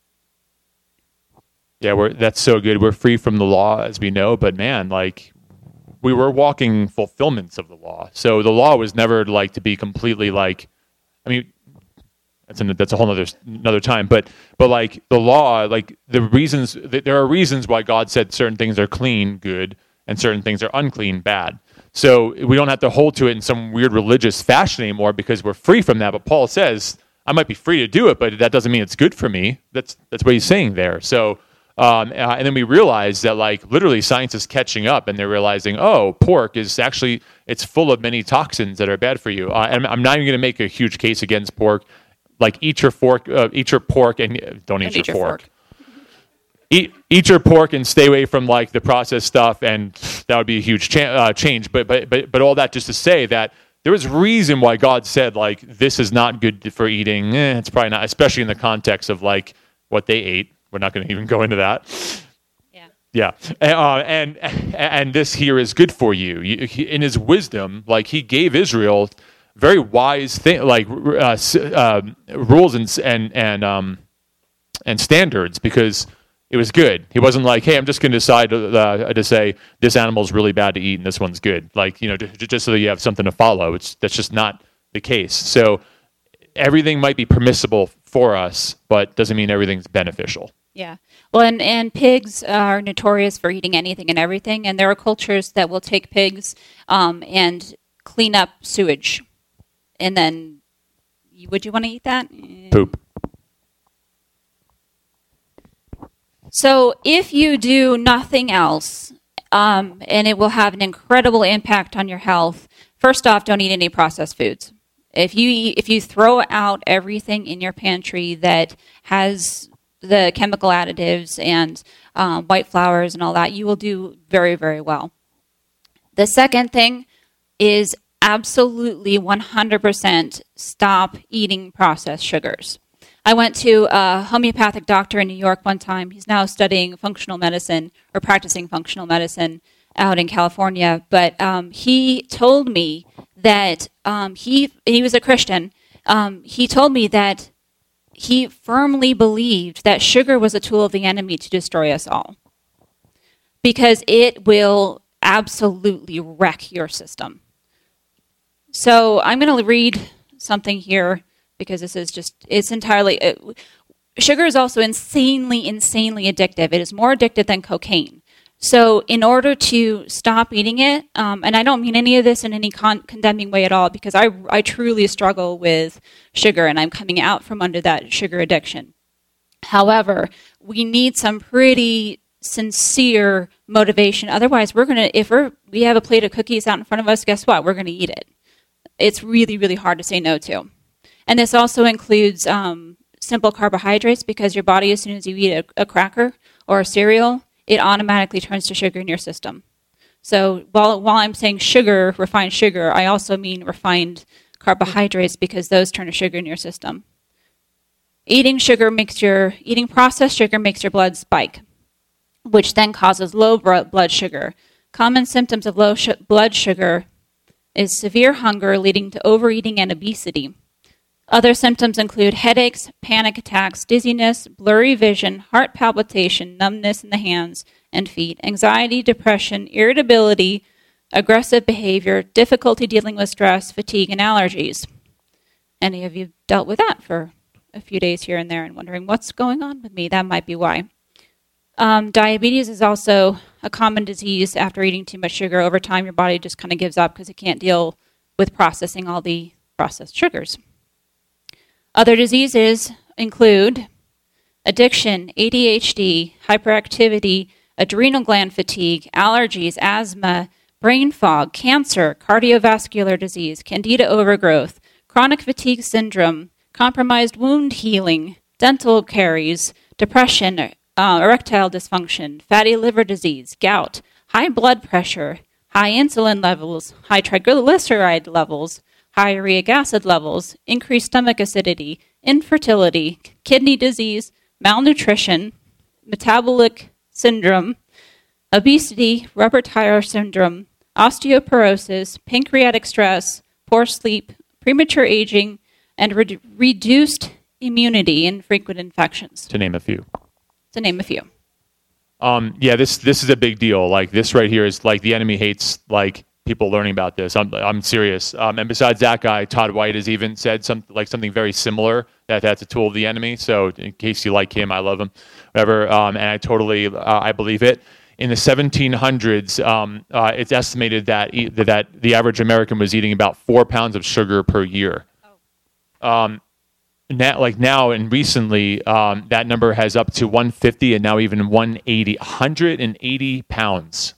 Yeah, we're, that's so good. We're free from the law, as we know, but man, like, we were walking fulfillments of the law. So the law was never like to be completely like, I mean, that's an, that's a whole nother another time. But but like the law, like the reasons, there are reasons why God said certain things are clean, good, and certain things are unclean, bad. So we don't have to hold to it in some weird religious fashion anymore because we're free from that. But Paul says, I might be free to do it, but that doesn't mean it's good for me. That's that's what he's saying there. So. Um, uh, and then we realize that, like, literally science is catching up, and they're realizing, oh, pork is actually, it's full of many toxins that are bad for you. Uh, and I'm not even going to make a huge case against pork. Like, eat your fork, uh, eat your pork, and uh, don't eat, your, eat your fork. fork. Eat eat your pork and stay away from like the processed stuff, and that would be a huge cha- uh, change. But but but but all that just to say that there was reason why God said like this is not good for eating. Eh, it's probably not, especially in the context of like what they ate. We're not going to even go into that. Yeah. Yeah. Uh, and and this here is good for you. He, in his wisdom, like he gave Israel very wise thing, like uh, uh, rules and and and um and standards because it was good. He wasn't like, hey, I'm just going to decide uh, to say this animal is really bad to eat and this one's good. Like, you know, just, just so that you have something to follow. It's that's just not the case. So everything might be permissible for us, but doesn't mean everything's beneficial. Yeah. Well, and, and pigs are notorious for eating anything and everything, and there are cultures that will take pigs um, and clean up sewage. And then, would you want to eat that? Poop. So if you do nothing else, um, and it will have an incredible impact on your health, first off, don't eat any processed foods. If you eat, if you throw out everything in your pantry that has the chemical additives and um, white flours and all that, you will do very, very well. The second thing is absolutely one hundred percent stop eating processed sugars. I went to a homeopathic doctor in New York one time. He's now studying functional medicine or practicing functional medicine out in California. But um, he told me that um, he he was a Christian. Um, he told me that he firmly believed that sugar was a tool of the enemy to destroy us all because it will absolutely wreck your system. So I'm going to read something here because this is just, it's entirely, it, sugar is also insanely, insanely addictive. It is more addictive than cocaine. So in order to stop eating it, um, and I don't mean any of this in any con- condemning way at all, because I, I truly struggle with sugar, and I'm coming out from under that sugar addiction. However, we need some pretty sincere motivation. Otherwise, we're going to, if we're, we have a plate of cookies out in front of us, guess what? We're going to eat it. It's really, really hard to say no to. And this also includes um, simple carbohydrates, because your body, as soon as you eat a, a cracker or a cereal, it automatically turns to sugar in your system. So while while I'm saying sugar, refined sugar, I also mean refined carbohydrates because those turn to sugar in your system. Eating sugar makes your eating processed sugar makes your blood spike, which then causes low blood sugar. Common symptoms of low sh- blood sugar is severe hunger leading to overeating and obesity. Other symptoms include headaches, panic attacks, dizziness, blurry vision, heart palpitation, numbness in the hands and feet, anxiety, depression, irritability, aggressive behavior, difficulty dealing with stress, fatigue, and allergies. Any of you dealt with that for a few days here and there and wondering what's going on with me? That might be why. Um, diabetes is also a common disease. After eating too much sugar, over time your body just kind of gives up because it can't deal with processing all the processed sugars. Other diseases include addiction, A D H D, hyperactivity, adrenal gland fatigue, allergies, asthma, brain fog, cancer, cardiovascular disease, candida overgrowth, chronic fatigue syndrome, compromised wound healing, dental caries, depression, uh, erectile dysfunction, fatty liver disease, gout, high blood pressure, high insulin levels, high triglyceride levels, high uric acid levels, increased stomach acidity, infertility, kidney disease, malnutrition, metabolic syndrome, obesity, rubber tire syndrome, osteoporosis, pancreatic stress, poor sleep, premature aging, and re- reduced immunity and frequent infections. To name a few. To name a few. Um, yeah, this this is a big deal. Like this right here is like the enemy hates like people learning about this. I'm I'm serious. Um, and besides that guy, Todd White has even said something like something very similar, that that's a tool of the enemy. So in case you like him, I love him, whatever. Um, and I totally uh, I believe it. In the seventeen hundreds, um, uh, it's estimated that e- that the average American was eating about four pounds of sugar per year. Oh. Um, now, like now and recently, um, that number has up to one hundred fifty and now even one hundred eighty, one hundred eighty pounds.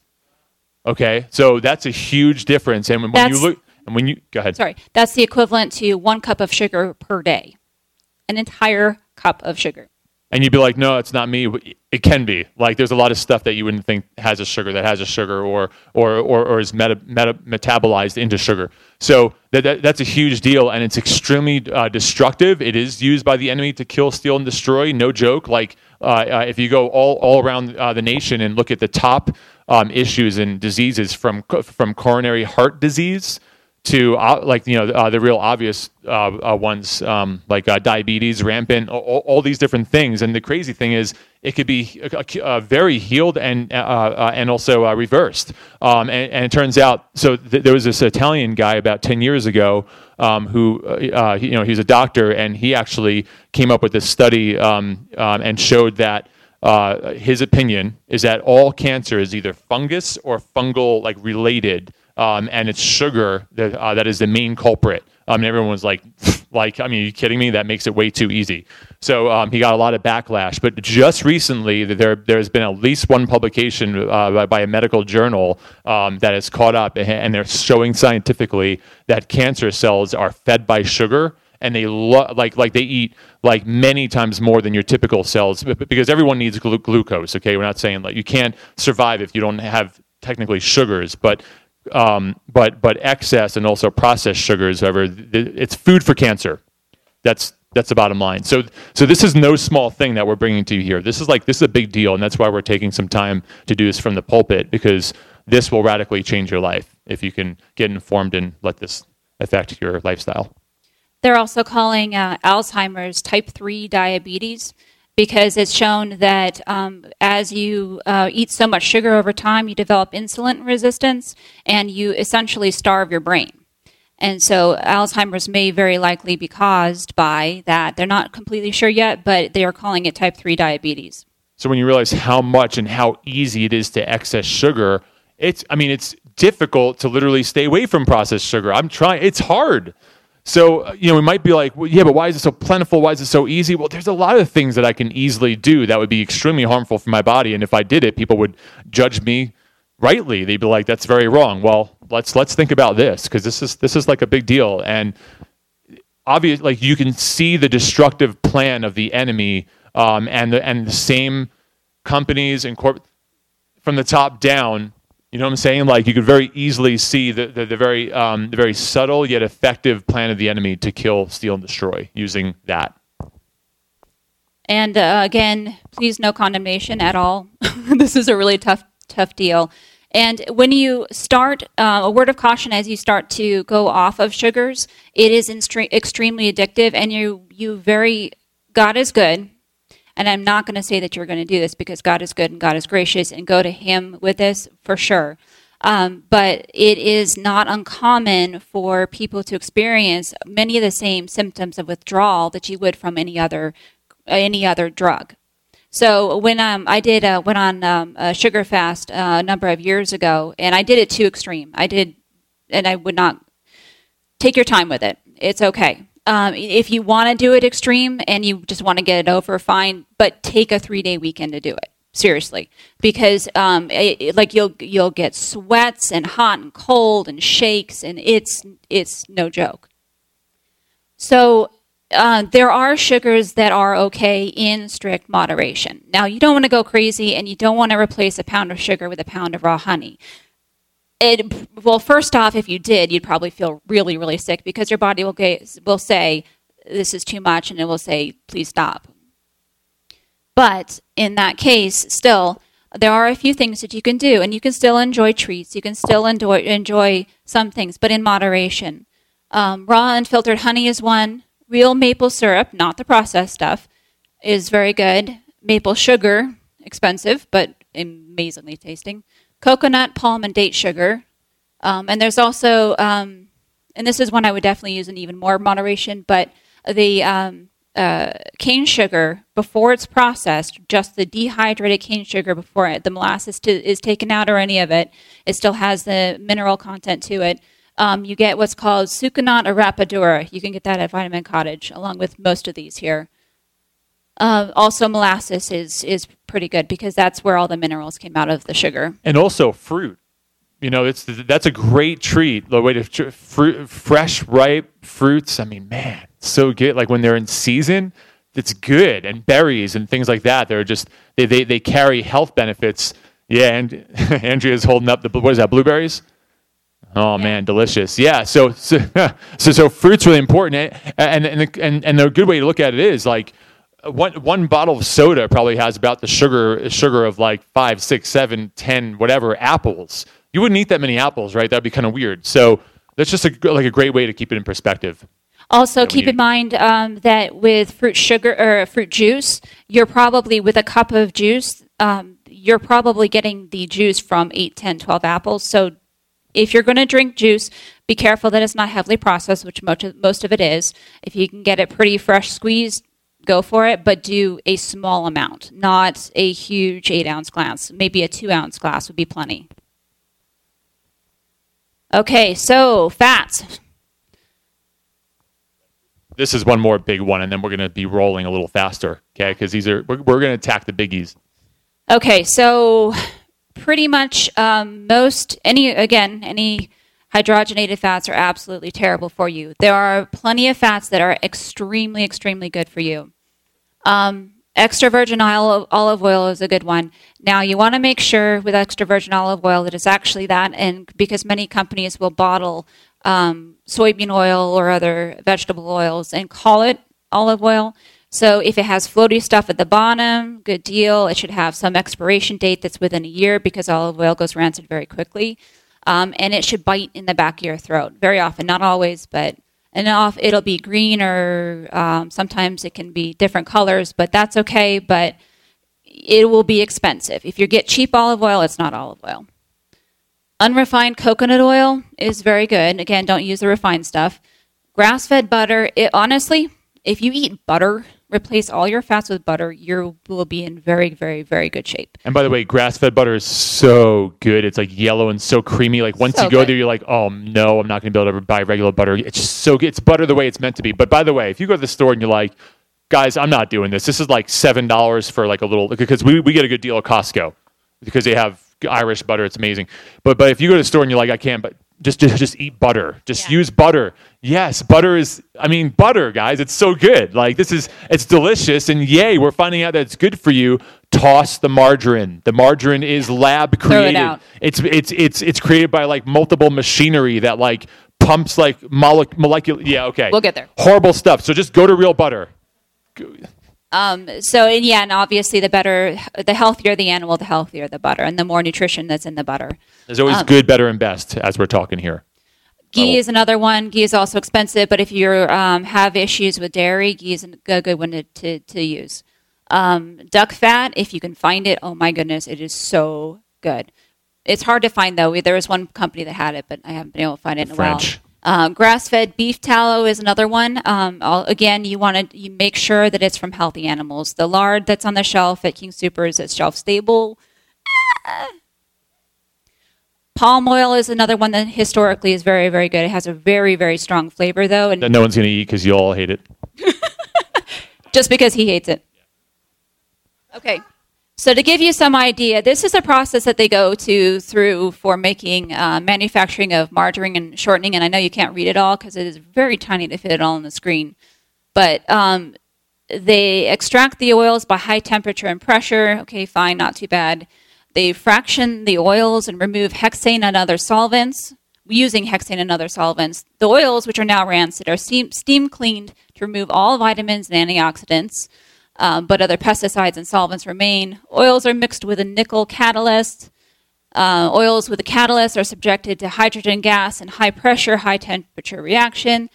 Okay, so that's a huge difference. And when, when you look, and when you go ahead, sorry, that's the equivalent to one cup of sugar per day, an entire cup of sugar. And you'd be like, no, it's not me. It can be. Like, there's a lot of stuff that you wouldn't think has a sugar that has a sugar or or or, or is meta, meta, metabolized into sugar. So that, that that's a huge deal, and it's extremely uh, destructive. It is used by the enemy to kill, steal, and destroy. No joke. Like, uh, uh, if you go all all around uh, the nation and look at the top um, issues and diseases, from from coronary heart disease to uh, like you know uh, the real obvious uh, uh, ones um, like uh, diabetes, rampant, all, all these different things. And the crazy thing is, it could be uh, uh, very healed and uh, uh, and also uh, reversed. Um, and, and it turns out, so th- there was this Italian guy about ten years ago um, who uh, he, you know he was a doctor, and he actually came up with this study um, um, and showed that. Uh, his opinion is that all cancer is either fungus or fungal like related. Um, and it's sugar that uh, that is the main culprit. Um, and everyone was like, like, I mean, are you kidding me? That makes it way too easy. So um, he got a lot of backlash. But just recently, there there's been at least one publication uh, by, by a medical journal um, that has caught up, and they're showing scientifically that cancer cells are fed by sugar. And they lo- like like they eat like many times more than your typical cells, because everyone needs glu- glucose. Okay, we're not saying like you can't survive if you don't have technically sugars, but um, but but excess and also processed sugars, however, it's food for cancer. That's that's the bottom line. So so this is no small thing that we're bringing to you here. This is like this is a big deal, and that's why we're taking some time to do this from the pulpit, because this will radically change your life if you can get informed and let this affect your lifestyle. They're also calling uh, Alzheimer's type three diabetes, because it's shown that um, as you uh, eat so much sugar over time, you develop insulin resistance, and you essentially starve your brain. And so Alzheimer's may very likely be caused by that. They're not completely sure yet, but they are calling it type three diabetes. So when you realize how much and how easy it is to excess sugar, it's, I mean, it's difficult to literally stay away from processed sugar. I'm trying, it's hard. So, you know, we might be like, well, yeah, but why is it so plentiful? Why is it so easy? Well, there's a lot of things that I can easily do that would be extremely harmful for my body. And if I did it, people would judge me rightly. They'd be like, that's very wrong. Well, let's let's think about this, because this is this is like a big deal. And obviously, like, you can see the destructive plan of the enemy, um, and the and the same companies and corp from the top down. You know what I'm saying? Like, you could very easily see the, the, the very um, the very subtle yet effective plan of the enemy to kill, steal, and destroy using that. And uh, again, please, no condemnation at all. This is a really tough tough deal. And when you start, uh, a word of caution as you start to go off of sugars, it is instre- extremely addictive, and you you very, God is good. And I'm not going to say that you're going to do this, because God is good and God is gracious, and go to Him with this for sure. Um, but it is not uncommon for people to experience many of the same symptoms of withdrawal that you would from any other any other drug. So when um, I did uh, went on um, a sugar fast uh, a number of years ago, and I did it too extreme. I did, and I would not take your time with it. It's okay. Um, if you want to do it extreme and you just want to get it over, fine. But take a three-day weekend to do it. Seriously, because um, it, it, like you'll you'll get sweats and hot and cold and shakes, and it's it's no joke. So uh, there are sugars that are okay in strict moderation. Now you don't want to go crazy, and you don't want to replace a pound of sugar with a pound of raw honey. It, well, first off, if you did, you'd probably feel really really sick because your body will get, will say this is too much, and it will say please stop. But in that case, still, there are a few things that you can do, and you can still enjoy treats. You can still enjoy, enjoy some things, but in moderation. Um, raw unfiltered honey is one. Real maple syrup, not the processed stuff, is very good. Maple sugar, expensive, but amazingly tasting. Coconut, palm, and date sugar. Um, and there's also, um, and this is one I would definitely use in even more moderation, but the... Um, Uh, cane sugar before it's processed, just the dehydrated cane sugar before it, the molasses to, is taken out or any of it, it still has the mineral content to it. Um, you get what's called Sucanat or Rapadura. You can get that at Vitamin Cottage, along with most of these here. Uh, also, molasses is is pretty good because that's where all the minerals came out of the sugar. And also fruit. You know, it's that's a great treat. The way to fruit, fresh, ripe fruits. I mean, man, so good. Like when they're in season, it's good. And berries and things like that. They're just they they, they carry health benefits. Yeah, and Andrea's holding up the what is that? Blueberries. Oh yeah. Man, delicious. Yeah. So so so, so fruit's really important. And and and and the good way to look at it is like one one bottle of soda probably has about the sugar sugar of like five, six, seven, ten, whatever apples. You wouldn't eat that many apples, right? That'd be kind of weird. So that's just a, like a great way to keep it in perspective. Also, keep in mind um, that with fruit sugar or fruit juice, you're probably, with a cup of juice, um, you're probably getting the juice from eight, ten, twelve apples. So if you're going to drink juice, be careful that it's not heavily processed, which most of, most of it is. If you can get it pretty fresh squeezed, go for it, but do a small amount, not a huge eight-ounce glass. Maybe a two-ounce glass would be plenty. Okay, so fats. This is one more big one, and then we're going to be rolling a little faster, okay? Because these are we're, we're going to attack the biggies. Okay, so pretty much um, most any again any hydrogenated fats are absolutely terrible for you. There are plenty of fats that are extremely extremely good for you. Um, Extra virgin olive, olive oil is a good one. Now, you want to make sure with extra virgin olive oil that it's actually that, and because many companies will bottle um, soybean oil or other vegetable oils and call it olive oil. So if it has floaty stuff at the bottom, good deal. It should have some expiration date that's within a year because olive oil goes rancid very quickly. Um, and it should bite in the back of your throat very often, not always, but and off it'll be green or um, sometimes it can be different colors, but that's okay. But it will be expensive. If you get cheap olive oil, it's not olive oil. Unrefined coconut oil is very good. Again, don't use the refined stuff. Grass-fed butter, it, honestly, if you eat butter, replace all your fats with butter, you will be in very, very, very good shape. And by the way, grass-fed butter is so good. It's like yellow and so creamy. Like once So you go good. there, you're like, oh no, I'm not going to be able to buy regular butter. It's just so good. It's butter the way it's meant to be. But by the way, if you go to the store and you're like, guys, I'm not doing this. This is like seven dollars for like a little, because we, we get a good deal at Costco because they have Irish butter. It's amazing. But but if you go to the store and you're like, I can't, but just just, just eat butter. Just Yeah. use butter. Yes, butter is, I mean, butter, guys. It's so good. Like this is, it's delicious. And yay, we're finding out that it's good for you. Toss the margarine. The margarine is lab Throw it created. out. It's it's it's it's created by like multiple machinery that like pumps like mole- molecular. Yeah, okay. We'll get there. Horrible stuff. So just go to real butter. Um, so, and yeah, and obviously the better, the healthier the animal, the healthier the butter, and the more nutrition that's in the butter. There's always Um, good, better, and best as we're talking here. Ghee Oh. is another one. Ghee is also expensive, but if you um, have issues with dairy, ghee is a good one to, to, to use. Um, duck fat, if you can find it, oh my goodness, it is so good. It's hard to find, though. There was one company that had it, but I haven't been able to find it in a French. while. Um, grass-fed beef tallow is another one. Um, all, again, you want to you make sure that it's from healthy animals. The lard that's on the shelf at King Soopers is shelf stable. Palm oil is another one that historically is very, very good. It has a very, very strong flavor, though. And that no one's going to eat because you all hate it. Just because he hates it. Okay. So to give you some idea, this is a process that they go to through for making uh, manufacturing of margarine and shortening. And I know you can't read it all because it is very tiny to fit it all on the screen. But um, they extract the oils by high temperature and pressure. Okay, fine, not too bad. They fraction the oils and remove hexane and other solvents. Using hexane and other solvents, the oils, which are now rancid, are steam, steam cleaned to remove all vitamins and antioxidants. Um, but other pesticides and solvents remain. Oils are mixed with a nickel catalyst. Uh, oils with a catalyst are subjected to hydrogen gas and high pressure, high temperature reaction.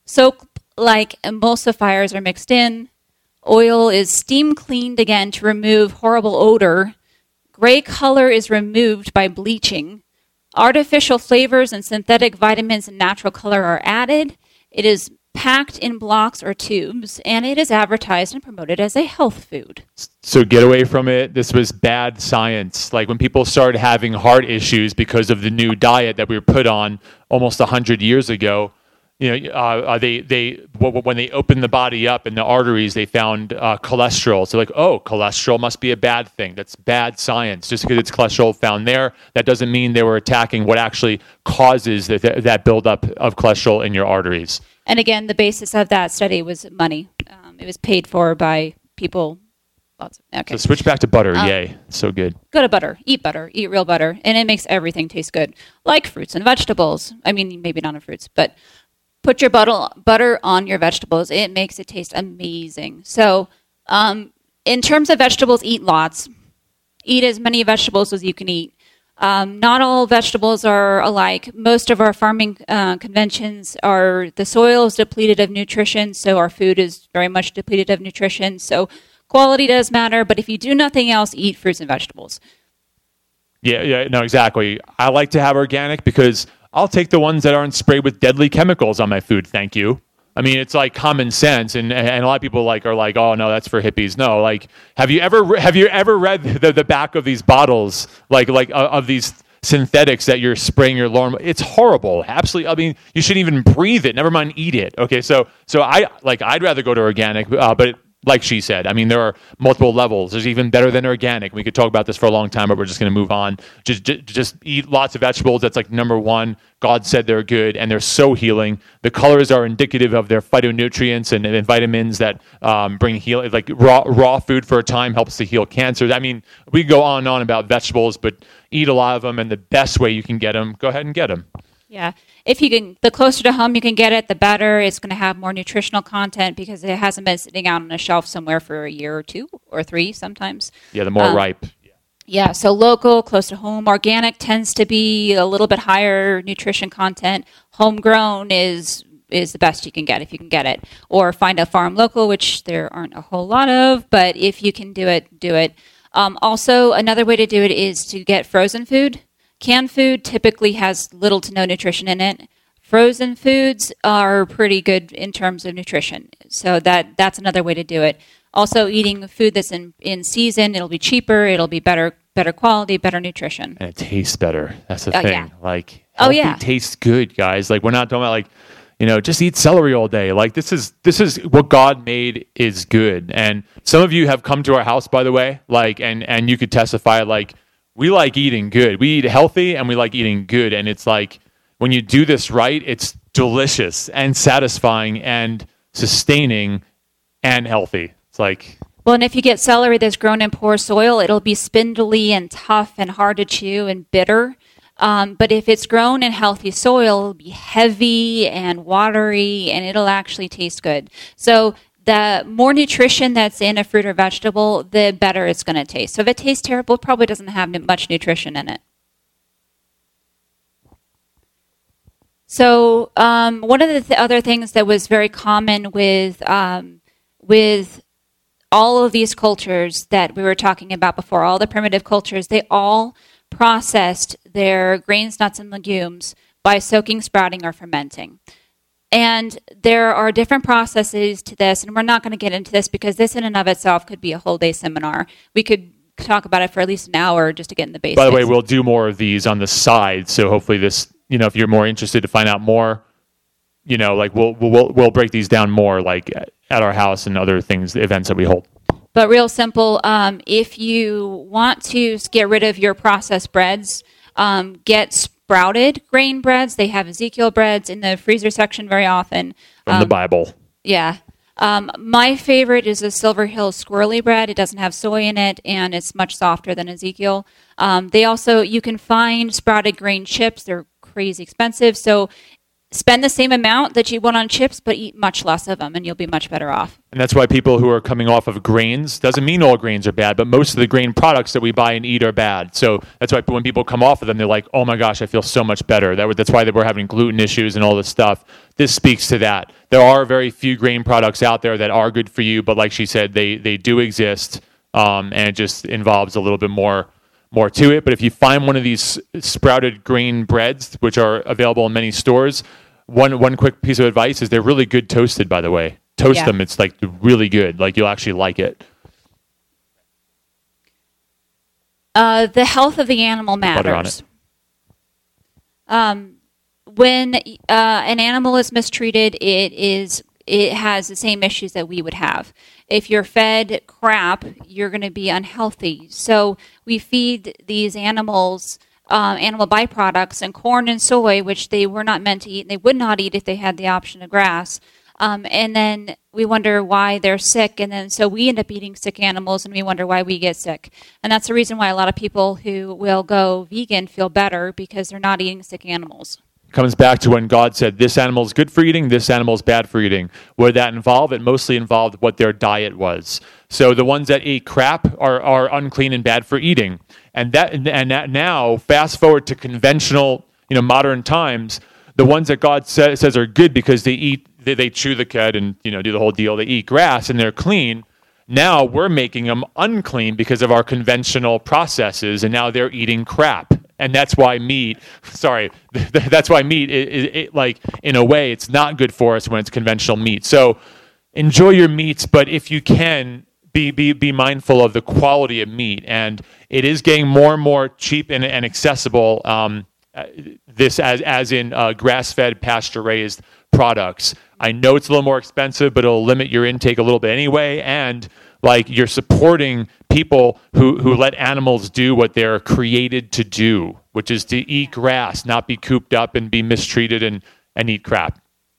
Soap-like emulsifiers are mixed in. Oil is steam cleaned again to remove horrible odor. Gray color is removed by bleaching. Artificial flavors and synthetic vitamins and natural color are added. It is packed in blocks or tubes, and it is advertised and promoted as a health food. So get away from it. This was bad science. Like when people started having heart issues because of the new diet that we were put on almost one hundred years ago, you know, uh, they they when they opened the body up in the arteries, they found uh, cholesterol. So like, oh, cholesterol must be a bad thing. That's bad science. Just because it's cholesterol found there, that doesn't mean they were attacking what actually causes that that buildup of cholesterol in your arteries. And again, the basis of that study was money. Um, it was paid for by people. Lots of, okay. So switch back to butter. Um, Yay. So good. Go to butter. Eat butter. Eat real butter. And it makes everything taste good. Like fruits and vegetables. I mean, maybe not on fruits, but put your butter, butter on your vegetables. It makes it taste amazing. So um, in terms of vegetables, eat lots. Eat as many vegetables as you can eat. Um, not all vegetables are alike. Most of our farming uh, conventions are the soil is depleted of nutrition, so our food is very much depleted of nutrition. So quality does matter, but if you do nothing else, eat fruits and vegetables. Yeah, yeah, no, exactly. I like to have organic because I'll take the ones that aren't sprayed with deadly chemicals on my food. Thank you. I mean, it's like common sense, and and a lot of people like are like, oh no, that's for hippies. No, like, have you ever have you ever read the, the back of these bottles, like like uh, of these synthetics that you're spraying your lawn? It's horrible. Absolutely. I mean, you shouldn't even breathe it. Never mind eat it. Okay, so so I like I'd rather go to organic, uh, but. It, Like she said, I mean, there are multiple levels. There's even better than organic. We could talk about this for a long time, but we're just going to move on. Just, just, just eat lots of vegetables. That's like number one. God said they're good, and they're so healing. The colors are indicative of their phytonutrients and, and vitamins that um, bring healing. Like raw, raw food for a time helps to heal cancer. I mean, we could go on and on about vegetables, but eat a lot of them, and the best way you can get them, go ahead and get them. Yeah. If you can, the closer to home you can get it, the better. It's going to have more nutritional content because it hasn't been sitting out on a shelf somewhere for a year or two or three sometimes. Yeah, the more um, ripe. Yeah, so local, close to home. Organic tends to be a little bit higher nutrition content. Homegrown is is the best you can get if you can get it. Or find a farm local, which there aren't a whole lot of, but if you can do it, do it. Um, also, another way to do it is to get frozen food. Canned food typically has little to no nutrition in it. Frozen foods are pretty good in terms of nutrition. So that that's another way to do it. Also, eating food that's in, in season, it'll be cheaper, it'll be better better quality, better nutrition. And it tastes better. That's the uh, thing. Yeah. Like, oh, yeah. tastes good, guys. Like, we're not talking about, like, you know, just eat celery all day. Like, this is this is what God made is good. And some of you have come to our house, by the way, like, and, and you could testify, like, we like eating good. We eat healthy and we like eating good. And it's like, when you do this right, it's delicious and satisfying and sustaining and healthy. It's like... Well, and if you get celery that's grown in poor soil, it'll be spindly and tough and hard to chew and bitter. Um, but if it's grown in healthy soil, it'll be heavy and watery and it'll actually taste good. So the more nutrition that's in a fruit or vegetable, the better it's going to taste. So if it tastes terrible, it probably doesn't have much nutrition in it. So um, one of the th- other things that was very common with um, with all of these cultures that we were talking about before, all the primitive cultures, they all processed their grains, nuts, and legumes by soaking, sprouting, or fermenting. And there are different processes to this, and we're not going to get into this because this in and of itself could be a whole day seminar. We could talk about it for at least an hour just to get in the basics. By the way, we'll do more of these on the side. So hopefully this, you know, if you're more interested to find out more, you know, like we'll we'll we'll break these down more, like at our house and other things, events that we hold. But real simple, um, if you want to get rid of your processed breads, um, get sprouted grain breads. They have Ezekiel breads in the freezer section very often. From um, the Bible. Yeah. Um, my favorite is the Silver Hill Squirrely bread. It doesn't have soy in it, and it's much softer than Ezekiel. Um, they also, you can find sprouted grain chips. They're crazy expensive. So spend the same amount that you would on chips, but eat much less of them, and you'll be much better off. And that's why people who are coming off of grains, doesn't mean all grains are bad, but most of the grain products that we buy and eat are bad. So that's why when people come off of them, they're like, oh my gosh, I feel so much better. That, that's why they were having gluten issues and all this stuff. This speaks to that. There are very few grain products out there that are good for you, but like she said, they, they do exist, um, and it just involves a little bit more more to it. But if you find one of these sprouted grain breads, which are available in many stores, one one quick piece of advice is they're really good toasted, by the way. Toast Yeah. them. It's like really good. Like you'll actually like it. Uh, the health of the animal Butter on matters. Um, when uh, an animal is mistreated, it is it has the same issues that we would have. If you're fed crap, you're going to be unhealthy. So we feed these animals um, animal byproducts and corn and soy, which they were not meant to eat, and they would not eat if they had the option of grass. Um, and then we wonder why they're sick, and then so we end up eating sick animals, and we wonder why we get sick. And that's the reason why a lot of people who will go vegan feel better, because they're not eating sick animals. Comes back to when God said, this animal is good for eating, this animal is bad for eating. What did that involve? It mostly involved what their diet was. So the ones that ate crap are, are unclean and bad for eating. And that and that now, fast forward to conventional, you know, modern times, the ones that God sa- says are good because they eat, they, they chew the cud and, you know, do the whole deal. They eat grass and they're clean. Now we're making them unclean because of our conventional processes, and now they're eating crap. And that's why meat, sorry, that's why meat, it, it, it, like, in a way, it's not good for us when it's conventional meat. So enjoy your meats, but if you can, be be be mindful of the quality of meat. And it is getting more and more cheap and, and accessible, um, this as, as in uh, grass-fed, pasture-raised products. I know it's a little more expensive, but it'll limit your intake a little bit anyway, and like you're supporting people who, who let animals do what they're created to do, which is to eat grass, not be cooped up and be mistreated and, and eat crap.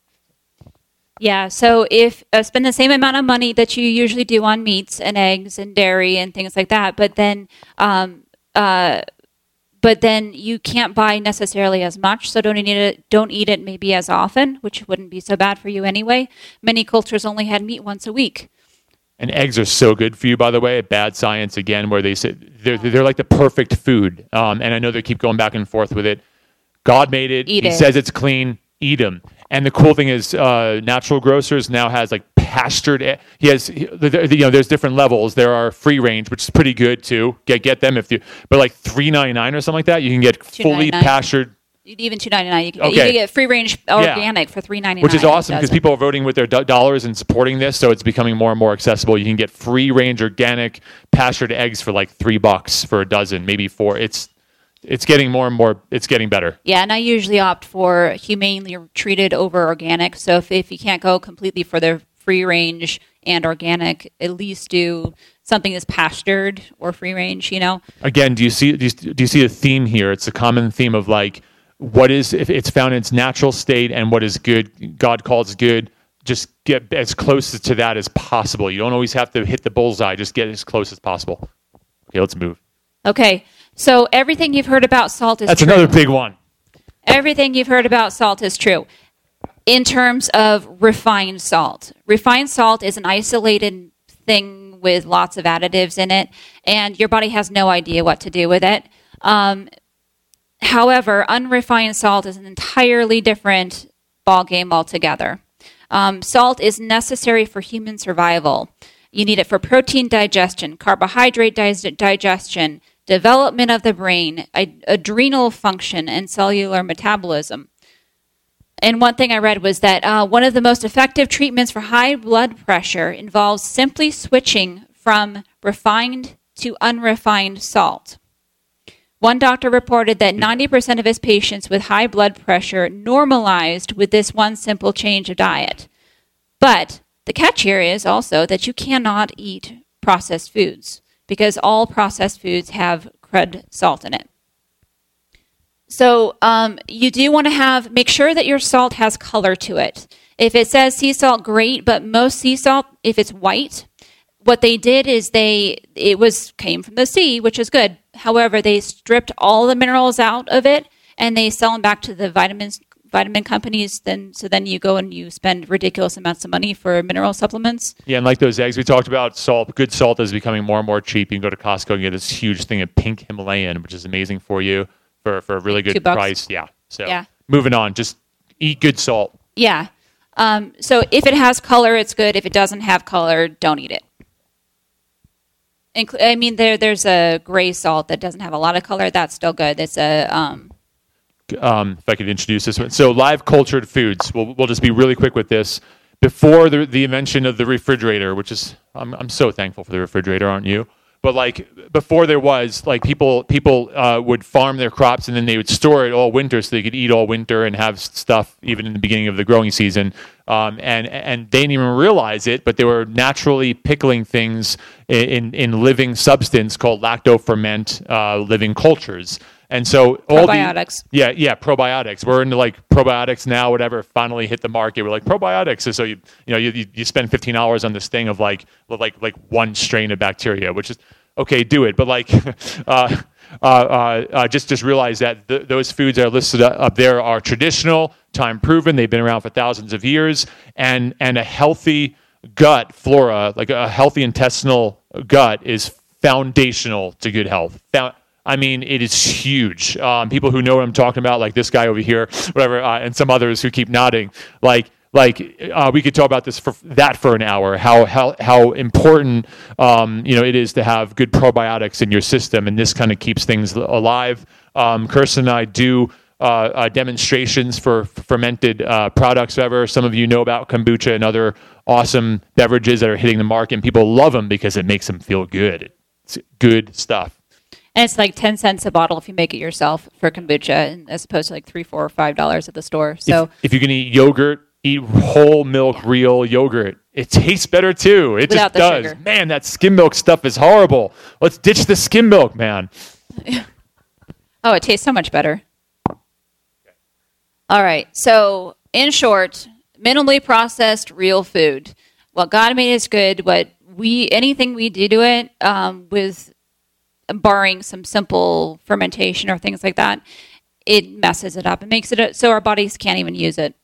Yeah, so if uh, spend the same amount of money that you usually do on meats and eggs and dairy and things like that, but then um, uh, but then you can't buy necessarily as much, so don't eat it don't eat it maybe as often, which wouldn't be so bad for you anyway. Many cultures only had meat once a week. And eggs are so good for you, by the way. Bad science, again, where they say they're, they're like the perfect food. Um, and I know they keep going back and forth with it. God made it. Eat he it. says it's clean. Eat them. And the cool thing is, uh, Natural Grocers now has like pastured. E- he has, he, you know, there's different levels. There are free range, which is pretty good too. Get get them if you. But like three ninety-nine or something like that, you can get fully two ninety-nine pastured. Even two ninety-nine, you can, Okay. you can get free range organic for three ninety-nine, Which is awesome because dozen. people are voting with their do- dollars and supporting this, so it's becoming more and more accessible. You can get free range organic pastured eggs for like three bucks for a dozen, maybe four. It's it's getting more and more. It's getting better. Yeah, and I usually opt for humanely treated over organic. So if if you can't go completely for the free range and organic, at least do something that's pastured or free range. You know. Again, do you see do you, do you see a theme here? It's a common theme of like. What is, if it's found in its natural state, and what is good, God calls good, just get as close to that as possible. You don't always have to hit the bullseye, just get as close as possible. Okay, let's move. Okay, so everything you've heard about salt is That's true. another big one. Everything you've heard about salt is true. In terms of refined salt, refined salt is an isolated thing with lots of additives in it, and your body has no idea what to do with it. Um, However, unrefined salt is an entirely different ballgame altogether. Um, salt is necessary for human survival. You need it for protein digestion, carbohydrate di- digestion, development of the brain, ad- adrenal function, and cellular metabolism. And one thing I read was that uh, one of the most effective treatments for high blood pressure involves simply switching from refined to unrefined salt. One doctor reported that ninety percent of his patients with high blood pressure normalized with this one simple change of diet. But the catch here is also that you cannot eat processed foods because all processed foods have crud salt in it. So um, you do want to have, make sure that your salt has color to it. If it says sea salt, great, but most sea salt, if it's white, what they did is they, it was, came from the sea, which is good. However, they stripped all the minerals out of it and they sell them back to the vitamins, vitamin companies. Then, so then you go and you spend ridiculous amounts of money for mineral supplements. Yeah, and like those eggs we talked about, salt, good salt is becoming more and more cheap. You can go to Costco and get this huge thing of pink Himalayan, which is amazing for you for, for a really good price. Yeah. So yeah. Moving on, just eat good salt. Yeah. Um, so if it has color, it's good. If it doesn't have color, don't eat it. Inclu- I mean, there there's a gray salt that doesn't have a lot of color. That's still good. It's a... Um, um, if I could introduce this one. So live cultured foods. We'll, we'll just be really quick with this. Before the, the invention of the refrigerator, which is... I'm, I'm so thankful for the refrigerator, aren't you? But like before there was, like people people uh, would farm their crops and then they would store it all winter so they could eat all winter and have stuff even in the beginning of the growing season. Um, and and they didn't even realize it, but they were naturally pickling things in in living substance called lactoferment uh, living cultures. And so all probiotics. The, yeah, yeah, probiotics. We're into like probiotics now. Whatever finally hit the market, we're like probiotics. And so you you know you you spend fifteen dollars on this thing of like like like one strain of bacteria, which is okay, do it. But like uh, uh, uh, uh, just just realize that th- those foods that are listed up there are traditional, time proven. They've been around for thousands of years, and and a healthy gut flora, like a healthy intestinal gut, is foundational to good health. Found, I mean, it is huge. Um, people who know what I'm talking about, like this guy over here, whatever, uh, and some others who keep nodding, like, like uh, we could talk about this for that for an hour. How how how important um, you know it is to have good probiotics in your system, and this kind of keeps things alive. Um, Kirsten and I do uh, uh, demonstrations for fermented uh, products. Whatever. Some of you know about kombucha and other awesome beverages that are hitting the market, and people love them because it makes them feel good. It's good stuff. And it's like ten cents a bottle if you make it yourself for kombucha, as opposed to like three, four, or five dollars at the store. So if, if you can eat yogurt, eat whole milk, yeah. real yogurt. It tastes better too. It Without just does. Sugar. Man, that skim milk stuff is horrible. Let's ditch the skim milk, man. Oh, it tastes so much better. Okay. All right. So, in short, minimally processed real food. What God made is good. What we anything we do to it um, with barring some simple fermentation or things like that, it messes it up. It makes it so our bodies can't even use it.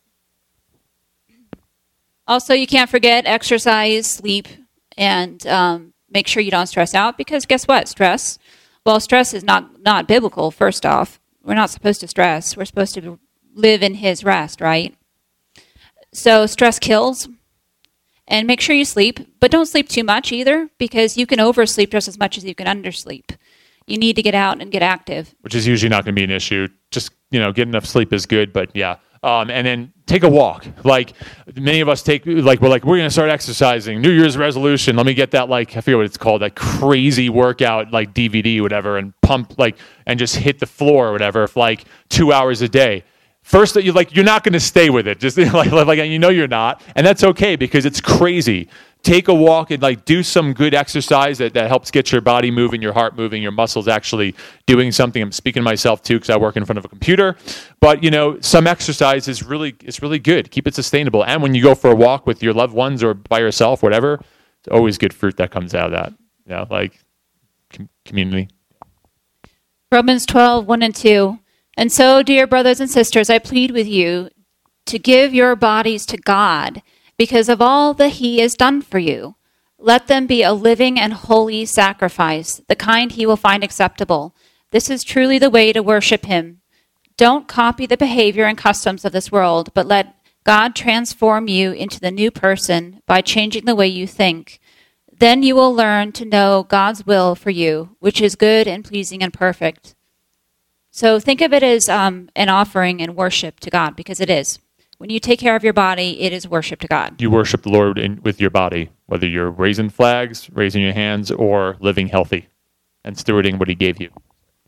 Also, you can't forget exercise, sleep, and um, make sure you don't stress out, because guess what? Stress, well, stress is not, not biblical, first off. We're not supposed to stress. We're supposed to live in his rest, right? So stress kills. And make sure you sleep, but don't sleep too much either, because you can oversleep just as much as you can undersleep. You need to get out and get active. Which is usually not going to be an issue. Just, you know, get enough sleep is good, but yeah. Um, and then take a walk. Like many of us take, like we're like, we're going to start exercising. New Year's resolution. Let me get that, like, I forget what it's called, that crazy workout, like D V D, whatever, and pump, like, and just hit the floor or whatever for like two hours a day. First, that you like, you're not going to stay with it. Just like, like, you know, you're not, and that's okay because it's crazy. Take a walk and like do some good exercise that, that helps get your body moving, your heart moving, your muscles actually doing something. I'm speaking to myself too because I work in front of a computer. But you know, some exercise is really it's really good. Keep it sustainable. And when you go for a walk with your loved ones or by yourself, whatever, it's always good fruit that comes out of that. You know, like com- community. Romans twelve, one and two. And so, dear brothers and sisters, I plead with you to give your bodies to God because of all that he has done for you. Let them be a living and holy sacrifice, the kind he will find acceptable. This is truly the way to worship him. Don't copy the behavior and customs of this world, but let God transform you into the new person by changing the way you think. Then you will learn to know God's will for you, which is good and pleasing and perfect. So think of it as um, an offering and worship to God, because it is. When you take care of your body, it is worship to God. You worship the Lord in, with your body, whether you're raising flags, raising your hands, or living healthy. and stewarding what he gave you.